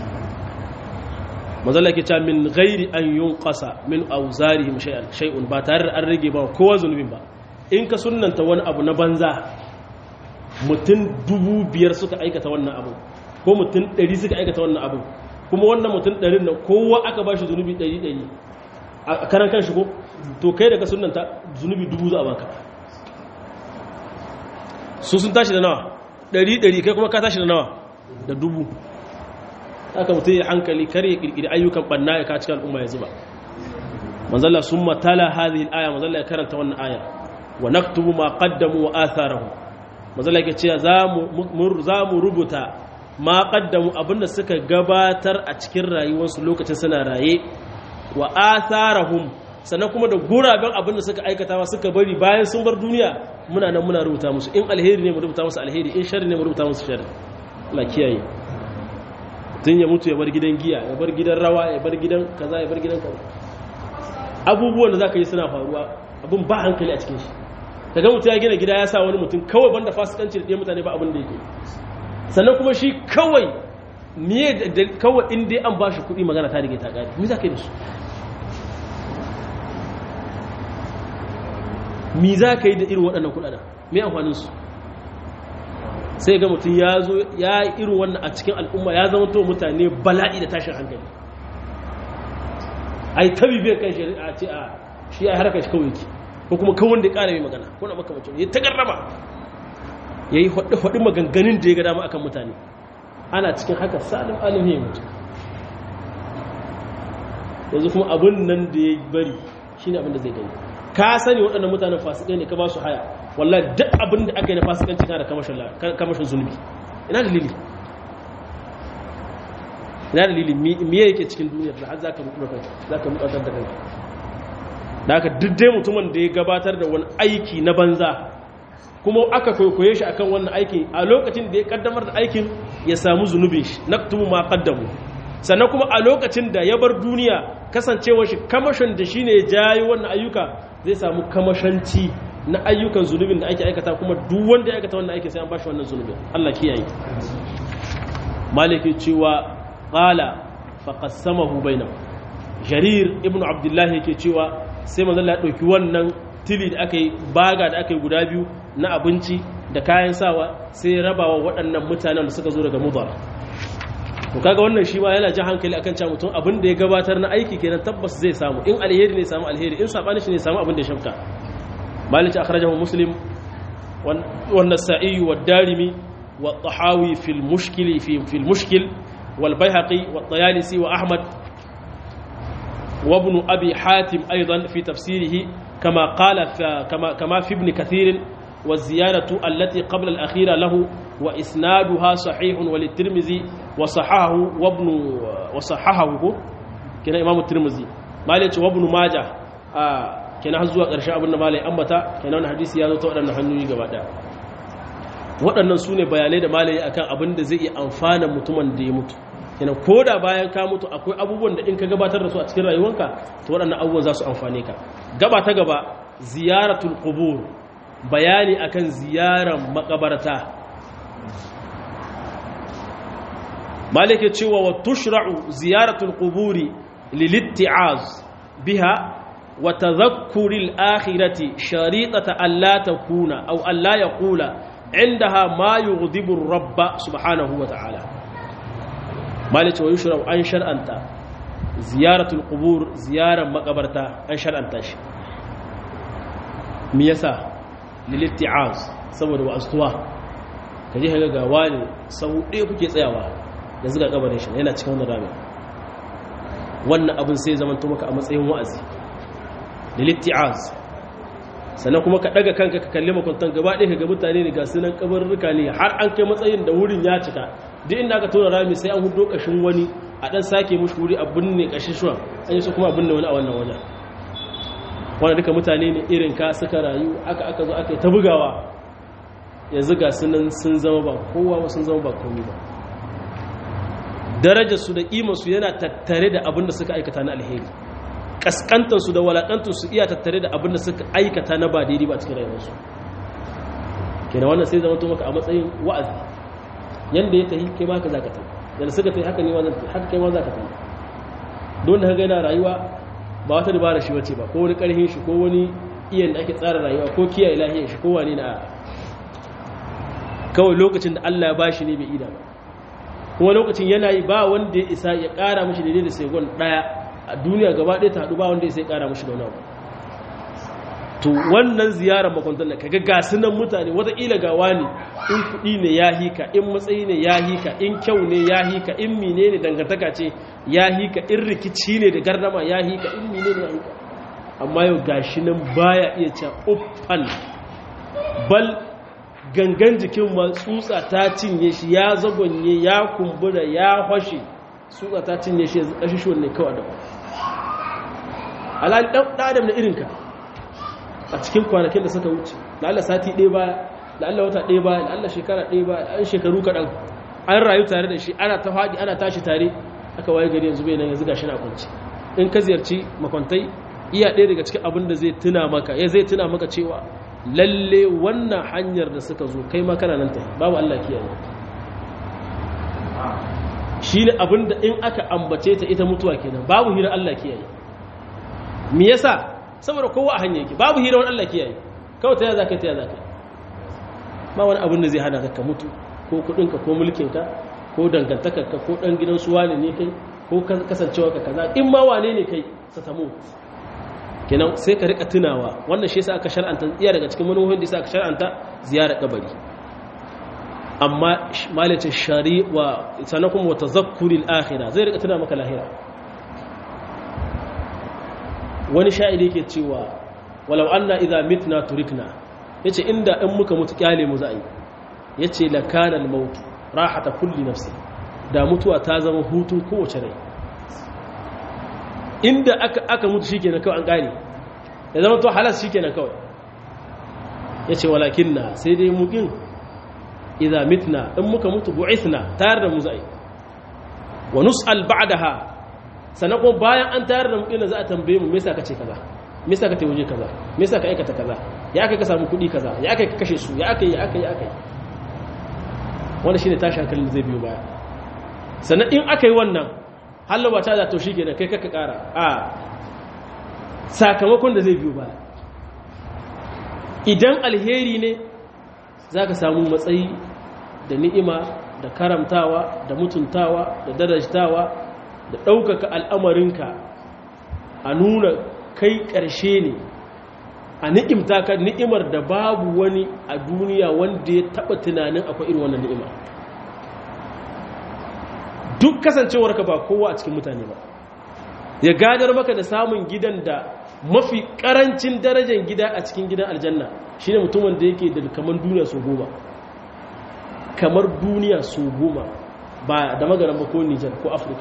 mazalla ke cewa min ghairi an yunqasa min awzarihim shay'an shay'un ba tare da an rage ba kowa zulubin ba in ka sunnanta wani abu na banza mutum dubu biyar suka aikata wannan abu ko mutum ɗari suka aikata wannan abu kuma wannan mutum ɗarin nan kowa aka ba shi zunubi ɗari ɗari a karan kan shi ko to kai daga sunanta zunubi dubu za a baka su sun tashi da nawa ɗari ɗari kai kuma ka tashi da nawa da dubu haka mutum ya hankali kar ya ƙirƙiri ayyukan ɓanna ya kaci al'umma ya zuba manzalla sun matala hadhihi al-aya manzalla ya karanta wannan aya wa naktubu ma qaddamu wa atharahu manzalla ya ce za mu rubuta ma qaddamu abinda suka gabatar a cikin rayuwarsu lokacin suna raye wa atharahum sannan kuma da guraben abinda suka aikata suka bari bayan sun bar duniya muna nan muna rubuta musu in alheri ne mu rubuta musu alheri in sharri ne mu rubuta musu sharri Allah kiyaye tun ya mutu ya bar gidan giya ya bar gidan rawa ya bar gidan kaza ya bar gidan kaza abubuwan da zaka yi suna faruwa abun ba hankali a cikin shi kaga mutu ya gina gida ya sa wani mutum kawai banda fasikanci da ɗaya mutane ba abin da yake sannan kuma shi kawai miye da kawai in dai an ba shi kuɗi magana ta rige ta gari mi za ka yi da su mi za ka yi da irin waɗannan kuɗaɗen mai amfaninsu sai ga mutum ya zo ya yi irin wannan a cikin al'umma ya zama to mutane bala'i da tashin hankali a yi tabi biyan kan shari'a ce a shi ya harkar shi kawai ki ko kuma kawai da ya ƙara mai magana ko na makamacin ya ta garrama ya yi haɗin maganganun da ya ga dama akan mutane ana cikin haka salim alim ya mutu yanzu kuma abin nan da ya bari shi ne abin da zai gani ka sani waɗannan mutanen fasikai ne ka ba su haya wallahi duk abin da aka yi na fasikanci kana da kamashin zunubi ina dalili ina dalili miye yake cikin duniyar da har za ka mutu da kanka za ka mutu da kanka da aka duk dai mutumin da ya gabatar da wani aiki na banza kuma aka kwaikwaye shi akan wannan aikin a lokacin da ya kaddamar da aikin ya samu zunubin shi naktubu ma qaddamu sannan kuma a lokacin da ya bar duniya kasancewar shi kamashin da shine ya jayi wannan ayyuka zai samu kamashanci na ayyukan zunubin da ake aikata kuma duk wanda ya aikata wannan aikin sai an bashi wannan zunubin Allah kiyaye maliki cewa qala faqassamahu bainahum jarir ibnu abdullah yake cewa sai manzo Allah ya dauki wannan tili da aka yi baga da aka yi guda biyu na abinci da kayan sawa sai ya rabawa waɗannan mutanen da suka zo daga mudar to kaga wannan shi ma yana jin hankali akan cewa mutum abin da ya gabatar na aiki kenan tabbas zai samu in alheri ne samu alheri in sabani shi ne samu abin da ya shafka malik akhrajahu muslim wa an-nasa'i wa ad-darimi wa at-tahawi fi al-mushkil fi fi al-mushkil wal bayhaqi wa at-tayalisi wa ahmad wa ibn abi hatim aidan fi tafsirihi kama qala kama kama fi ibn kathir wa az-ziyaratu allati qabla al-akhira lahu wa isnaduha sahihun wa lit-tirmidhi wa sahahahu wa ibn wa sahahahu kina imam at-tirmidhi malik wa ibn majah kenan har zuwa ƙarshen abin da malai ambata kenan wannan hadisi ya zo ta waɗannan hanyoyi gaba ɗaya waɗannan su ne bayanai da malai akan abin da zai iya amfana mutumin da ya mutu kenan ko da bayan ka mutu akwai abubuwan da in ka gabatar da su a cikin rayuwanka to waɗannan abubuwan za su amfane ka gaba ta gaba ziyaratul qubur bayani akan ziyarar makabarta malai ke cewa wa tushra'u ziyaratul quburi lilitti'az biha وتذكر الآخرة شريطة ألا تكون أو ألا يقول عندها ما يغضب الرب سبحانه وتعالى مالك ويشرع أنشر أنت زيارة القبور زيارة مقبرتا أنشر أنتش ميسا للاتعاظ صبر وأسطوة كجيه هكا واني سوء إيكو كيسيوا يزغى قبريشن هنا تكون رامي wannan abin sai zamanto maka a matsayin wa'azi lilitti'az sannan kuma ka daga kanka ka kalli makuntan gaba ɗaya ga mutane ne ga sunan kabarruka ne har an kai matsayin da wurin ya cika duk inda aka tona rami sai an hudo kashin wani a dan sake mushi wuri a binne kashin shuwa an yi su kuma binne wani a wannan wajen wanda duka mutane ne irin ka suka rayu aka aka zo aka yi ta bugawa yanzu ga sunan sun zama ba kowa ba sun zama ba komai ba darajarsu da ƙimarsu yana tattare da abin da suka aikata na alheri kaskantarsu da walakantarsu iya tattare da abin da suka aikata na ba daidai ba cikin rayuwarsu kenan wannan sai zama to maka a matsayin wa'azi yanda ya tahi kai ma ka zaka tafi yanda suka tafi haka ne ma haka kai ma zaka tafi don da ka ga yana rayuwa ba wata dabara shi bace ba ko wani karhin shi ko wani iyan da ake tsara rayuwa ko kiyaye lahiyar shi ko wani na kawai lokacin da Allah ya bashi ne bai ida ba kuma lokacin yana yi ba wanda ya isa ya kara mishi daidai da segon daya a duniya gaba ɗaya ta haɗu ba wanda ya sai ƙara mashi da wani abu to wannan ziyarar makwantar da kaga gasu nan mutane wataƙila ga wani in kuɗi ne ya hika in matsayi ne ya hika in kyau ne ya hika in mine ne dangantaka ce ya hika in rikici ne da gardama ya hika in mine ne ya hika amma yau gashi nan baya iya cewa uffan bal gangan jikin ma tsutsa ta cinye shi ya zagonye ya kumbura ya fashe tsutsa ta cinye shi yanzu ƙashishuwan ne kawai da ba alhali ɗan adam na irinka a cikin kwanakin da suka wuce da Allah sati ɗaya baya da Allah wata ɗaya baya da Allah shekara ɗaya baya da an shekaru kaɗan an rayu tare da shi ana ta faɗi ana tashi tare aka waye gari yanzu bai nan yanzu gashi na kwanci in ka ziyarci makwantai iya ɗaya daga cikin abin da zai tuna maka ya zai tuna maka cewa lalle wannan hanyar da suka zo kai ma kana nan ta babu Allah kiyaye shi ne abin da in aka ambace ta ita mutuwa kenan babu hira Allah kiyaye me yasa saboda kowa a hanya yake babu hira wani Allah kiyaye kawai ta ya zaka ta ya zaka ba wani abin da zai hana ka mutu ko kudinka ko mulkinka ko dangantakarka ko dan gidan su wane ne kai ko kasancewa ka kaza in ma wane ne kai satamu kenan sai ka rika tunawa wannan shi yasa aka shar'anta iya daga cikin manufofin da yasa aka shar'anta ziyarar kabari amma malacin shari'a sanakum wa tazakkuril akhirah zai rika tuna maka lahira wani sha'iri yake cewa walau anna idha mitna turikna yace inda in muka mutu kyale mu za'i yace la kana al maut rahata kulli nafsi da mutuwa ta zama hutun kowace rai inda aka aka mutu shikenan kawai an kare ya zama to halas shikenan kawai yace walakinna sai dai mu kin idza mitna in muka mutu bu'ithna tayar da mu zai wa nus'al ba'daha sanako bayan an tayar da mu kin za a tambaye mu me yasa kace kaza me yasa kace waje kaza me yasa ka aikata kaza ya kai ka samu kudi kaza ya kai ka kashe su ya kai ya kai ya kai wannan shine tashi hankalin da zai biyo baya sannan in aka yi wannan hallo ba ta da to shikenan kai kaka kara a sakamakon da zai biyo baya idan alheri ne zaka samu matsayi da ni'ima da karamtawa da mutuntawa da darajtawa da ɗaukaka al'amarinka a nuna kai ƙarshe ne a ni'imta ka ni'imar da babu wani a duniya wanda ya taɓa tunanin akwai irin wannan ni'ima duk kasancewarka ba kowa a cikin mutane ba ya gadar maka da samun gidan da mafi ƙarancin darajar gida a cikin gidan aljanna shi ne mutumin da yake da kamar duniya su goma kamar duniya su goma ba da magaran ba ko nijar ko afirka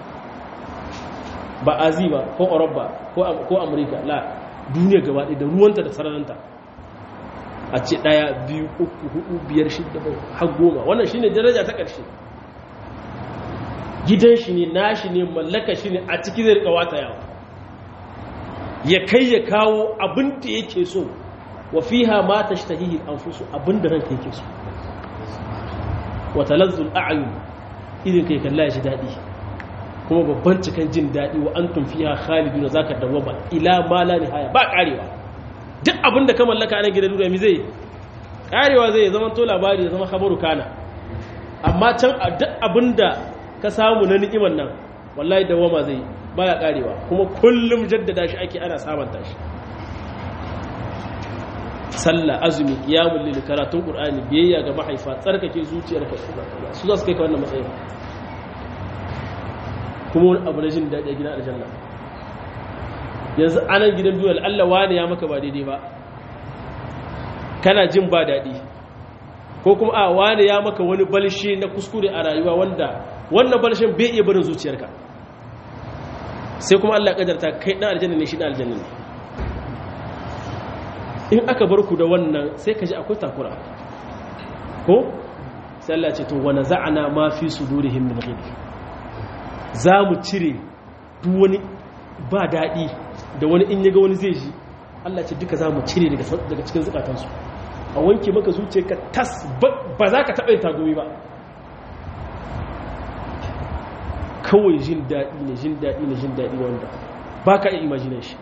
ba azi ba ko europa ko amurka la duniya gaba ɗaya da ruwanta da sararinta a ce ɗaya biyu uku hudu biyar shida har goma wannan shi ne daraja ta ƙarshe gidan shi ne nashi ne mallaka shi ne a ciki zai rika wata yawa ya kai ya kawo abin da yake so wa fiha ma tashtahihi al-anfus abin da ranka yake so wa talazzul a'yun idan kai kalla shi dadi kuma babban cikan jin dadi wa antum fiha khalidun zaka dawama ila ma la nihaya ba karewa duk abin da ka mallaka a gidan duniya mi zai karewa zai zama to labari ya zama khabaru kana amma can duk abin da ka samu na ni'imar nan wallahi dawama zai baya karewa kuma kullum jaddada shi ake ana sabanta shi sallah azumi qiyamul lil karatun qur'ani biyayya ga mahaifa tsarkake zuciyarka su za su kai ka wannan matsayin kuma wani abu na jin daɗi a gidan aljanna yanzu anan gidan duniya Allah wani ya maka ba daidai ba kana jin ba daɗi ko kuma a wani ya maka wani balshe na kuskure a rayuwa wanda wannan balshen bai iya barin zuciyarka sai kuma Allah ya kadarta kai dan aljanna ne shi dan aljanna ne in aka bar ku da wannan sai ka ji akwai takura ko sai Allah ce to wa naza'na ma fi sudurihim min ghil za mu cire duk wani ba dadi da wani in yaga wani zai ji Allah ce duka za mu cire daga daga cikin zukatansu a wanke maka zuciyarka tas ba za ka taɓa yin tagumi ba kawai jin daɗi ne jin daɗi ne jin daɗi wanda ba ka iya imajinan shi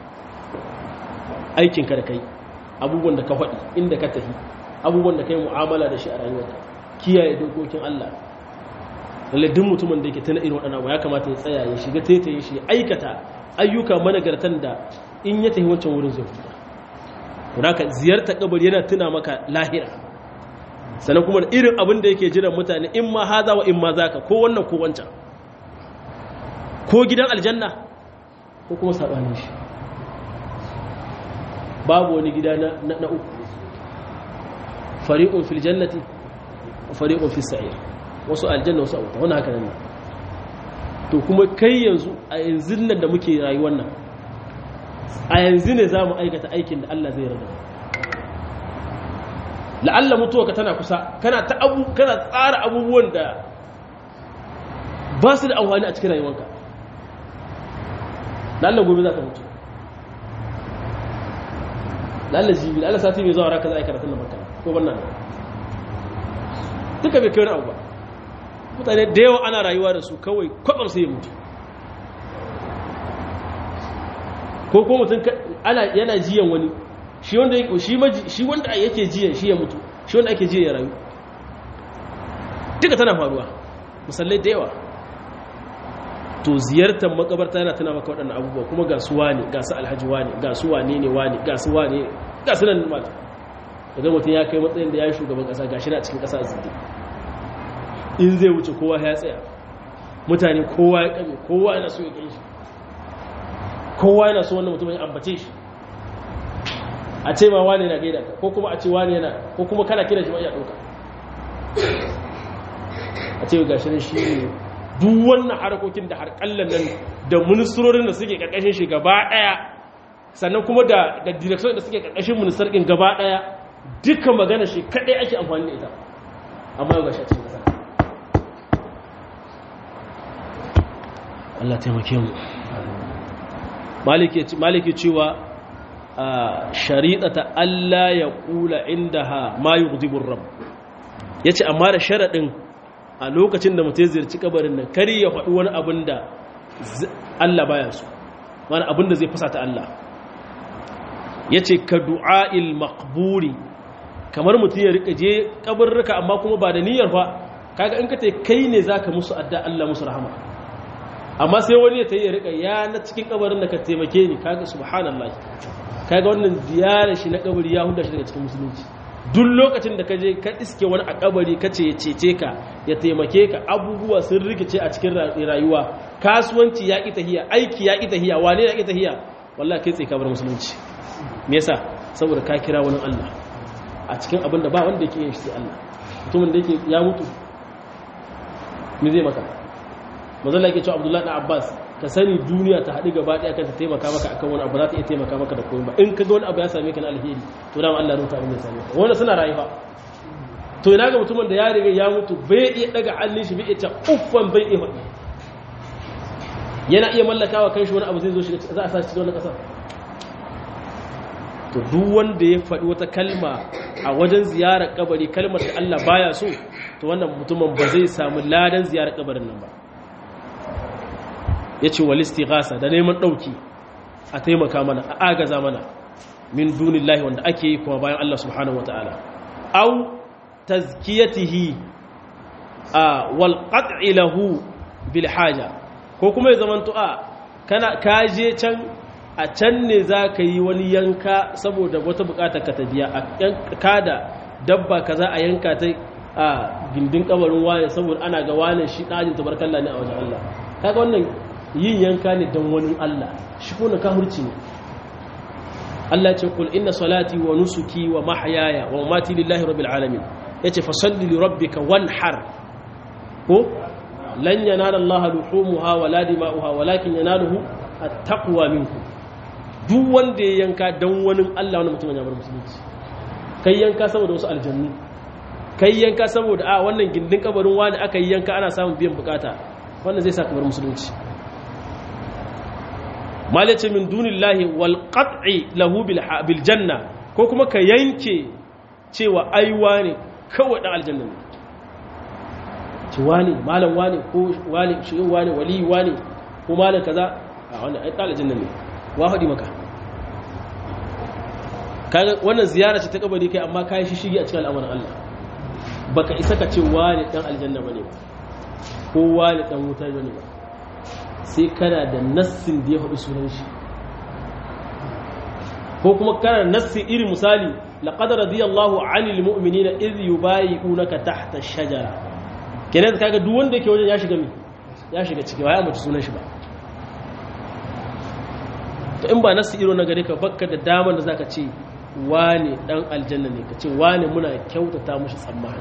aikinka da kai abubuwan da ka faɗi inda ka tafi abubuwan da ka yi mu'amala da shi a rayuwarka kiyaye dokokin Allah lalle duk mutumin da yake tana irin waɗannan abu ya kamata ya tsaya ya shiga taitaye shi ya aikata ayyuka managartan da in ya tafi wancan wurin zai fita kuma ka ziyarta kabari yana tuna maka lahira sannan kuma irin abin da yake jiran mutane in ma haza wa in ma zaka ko wannan ko wancan ko gidan aljanna ko kuma sabanin shi babu wani gida na, na, na uku fariqun fil jannati wa fariqun fis sa'ir wasu aljanna wasu auta wannan haka nan to kuma kai yanzu a yanzu nan da muke rayuwar nan a yanzu ne zamu aikata aikin da Allah zai rada la'alla mutuwa ka tana kusa kana ta abu kana tsara abubuwan da ba su da amfani a cikin rayuwarka la'alla gobe za ka mutu la'alla jibi la'alla sati mai zuwa raka za a yi karatun da makana ko bannan duka bai kai wani abu ba mutane da yawa ana rayuwa da su kawai kwabar sai ya mutu ko ko mutum ana yana jiyan wani shi wanda shi maji shi wanda yake jiyan shi ya mutu shi wanda ake jiya ya rayu duka tana faruwa musallai da yawa to ziyartar makabarta yana tana maka waɗannan abubuwa kuma ga su wane ga su alhaji wane ga su wane ne wane ga su wane ga su nan mata daga mutum ya kai matsayin da ya yi shugaban ƙasa ga shi na cikin ƙasa zindi in zai wuce kowa ya tsaya mutane kowa ya kame kowa yana so ya kai shi kowa yana so wannan mutum ya ambace shi a ce ma wane na gaida ka ko kuma a ce wane yana ko kuma kana kira shi ma ya ɗauka a ce ga shi shi ne duk wannan harkokin da harkallan nan da ministrorin da suke ƙarƙashin shi gaba ɗaya sannan kuma da da direction da suke ƙarƙashin ministar ɗin gaba ɗaya dukkan magana shi kaɗai ake amfani da ita amma yau ga shi a cikin ƙasa Allah taimake mu maliki cewa shari'ata Allah ya kula indaha ma yughdibur rabb yace amma da sharadin a lokacin da mutum ziyarci kabarin nan kari ya faɗi wani abin da Allah baya so wani abin da zai fusata Allah yace ka du'a'il maqburi kamar mutum ya rika je kabarruka amma kuma ba da niyyar fa kaga in ka tai kai ne zaka musu adda Allah musu rahama amma sai wani ya tayi ya rika ya na cikin kabarin da ka taimake ni kaga subhanallahi kaga wannan ziyarar shi na kabari ya hunda shi daga cikin musulunci duk lokacin da ka je ka iske wani a kabari ka ce ya cece ka ya taimake ka abubuwa sun rikice a cikin rayuwa kasuwanci ya ki tahiya aiki ya ki tahiya wane ya ki tahiya wallahi kai tsaye ka bar musulunci me yasa saboda ka kira wani Allah a cikin abin da ba wanda yake yin shi sai Allah mutumin da yake ya mutu me zai maka manzo Allah yake cewa Abdullah ibn Abbas ka sani duniya ta haɗu gaba ɗaya kan ta taimaka maka akan wani abu za ta iya taimaka maka da komai ba in ka ga wani abu ya same ka na alheri to dama Allah rubuta abin ya same ka wanda suna rayuwa to ina ga mutumin da ya riga ya mutu bai iya daga hannun shi bai iya ta uffan bai iya faɗi yana iya mallakawa kanshi wani abu zai zo shi za a sa shi cikin ƙasa to duk wanda ya faɗi wata kalma a wajen ziyarar kabari kalmar da Allah baya so to wannan mutumin ba zai samu ladan ziyarar kabarin nan ba ya ce walisti gasa da neman ɗauki a taimaka mana a agaza mana min dunin lahi wanda ake yi kuma bayan Allah subhanahu wa ta'ala au tazkiyatihi a walƙat'i lahu bil haja ko kuma ya zamanto a kana kaje can a can ne za ka yi wani yanka saboda wata buƙatar ka ta biya a kada dabba ka za a yanka ta a gindin kabarin wane saboda ana ga wane shi ɗajin tabarkalla ne a wajen Allah kaga wannan yin yanka ne don wani Allah shi ko na kahurci ne Allah ce kul inna salati wa nusuki wa mahyaya wa mamati lillahi rabbil alamin yace fa salli li rabbika wanhar ko lan yanala Allah luhumuha wala dima'uha walakin yanaluhu at-taqwa minkum duk wanda ya yanka don wani Allah wani mutum ya bar musulunci kai yanka saboda wasu aljannu kai yanka saboda a wannan gindin kabarin wani aka yi yanka ana samun biyan bukata wannan zai sa ka bar musulunci malace min dunillahi wal qat'i lahu bil janna ko kuma ka yanke cewa aiwa ne kawai dan aljanna ne ci wani malam wani ko wani shi wani wali wani ko malam kaza a wannan ai dan aljanna ne wa hadi maka kaga wannan ziyara ce ta kabari kai amma kai shi shige a cikin al'amarin Allah baka isa ka ce wani dan aljanna bane ba ko wani dan wuta bane ba sai kana da nassin da ya faɗi sunan shi ko kuma kana da nassi irin misali laqad radiyallahu 'anil mu'minina idh yubayi'unaka tahta ash-shajara kenan kaga duk wanda yake wajen ya shiga mi ya shiga ciki ba ya mutu sunan shi ba to in ba nassi irin na gare ka bakka da daman da zaka ce wane dan aljanna ne kace wane muna kyautata mushi tsammani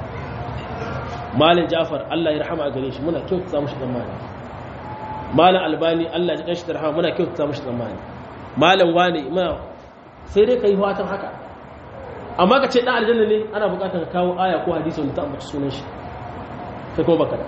malam Ja'far Allah ya rahama a gare shi muna kyautata mushi tsammani malam Albani Allah ya kashi da rahama muna kyautata mushi tsammani malam wane muna sai dai kai fatan haka amma ka ce dan aljanna ne ana bukatar ka kawo aya ko hadisi wanda ta ambaci sunan shi sai kuma baka da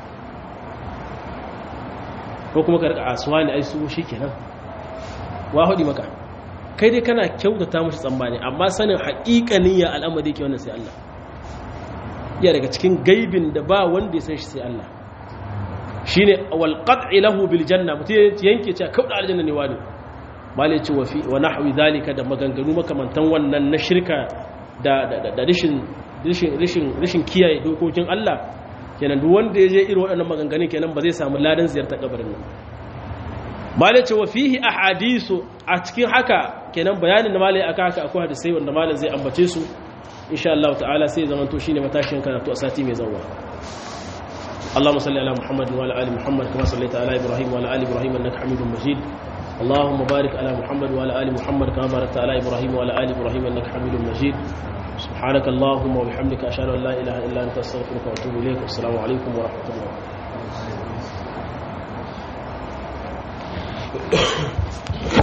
ko kuma ka rika asuwa ne ai su shikenan wa hudi maka kai dai kana kyautata mushi tsambani amma sanin haƙiƙanin ya al'amari yake wannan sai Allah iya daga cikin gaibin da ba wanda ya san shi sai Allah shine wal qat'i lahu bil janna mutum yanke cewa kauda aljanna ne wani malai ce wa fi wa nahwi zalika da maganganu makamantan wannan na shirka da da rishin rishin rishin rishin kiyaye dokokin Allah kenan duk wanda ya je irin waɗannan maganganun kenan ba zai samu ladan ziyartar kabarin nan malai ce wa fihi ahadisu a cikin haka kenan bayanin da malai aka haka akwai hadisi wanda malai zai ambace su insha Allah ta'ala sai zaman to shine matashin karatu a sati mai zawwa اللهم صل على محمد وعلى ال محمد كما صليت على ابراهيم وعلى ال ابراهيم انك حميد مجيد اللهم بارك على محمد وعلى ال محمد كما باركت على ابراهيم وعلى ال ابراهيم انك حميد مجيد سبحانك اللهم وبحمدك اشهد ان لا اله الا انت استغفرك واتوب اليك والسلام عليكم ورحمه الله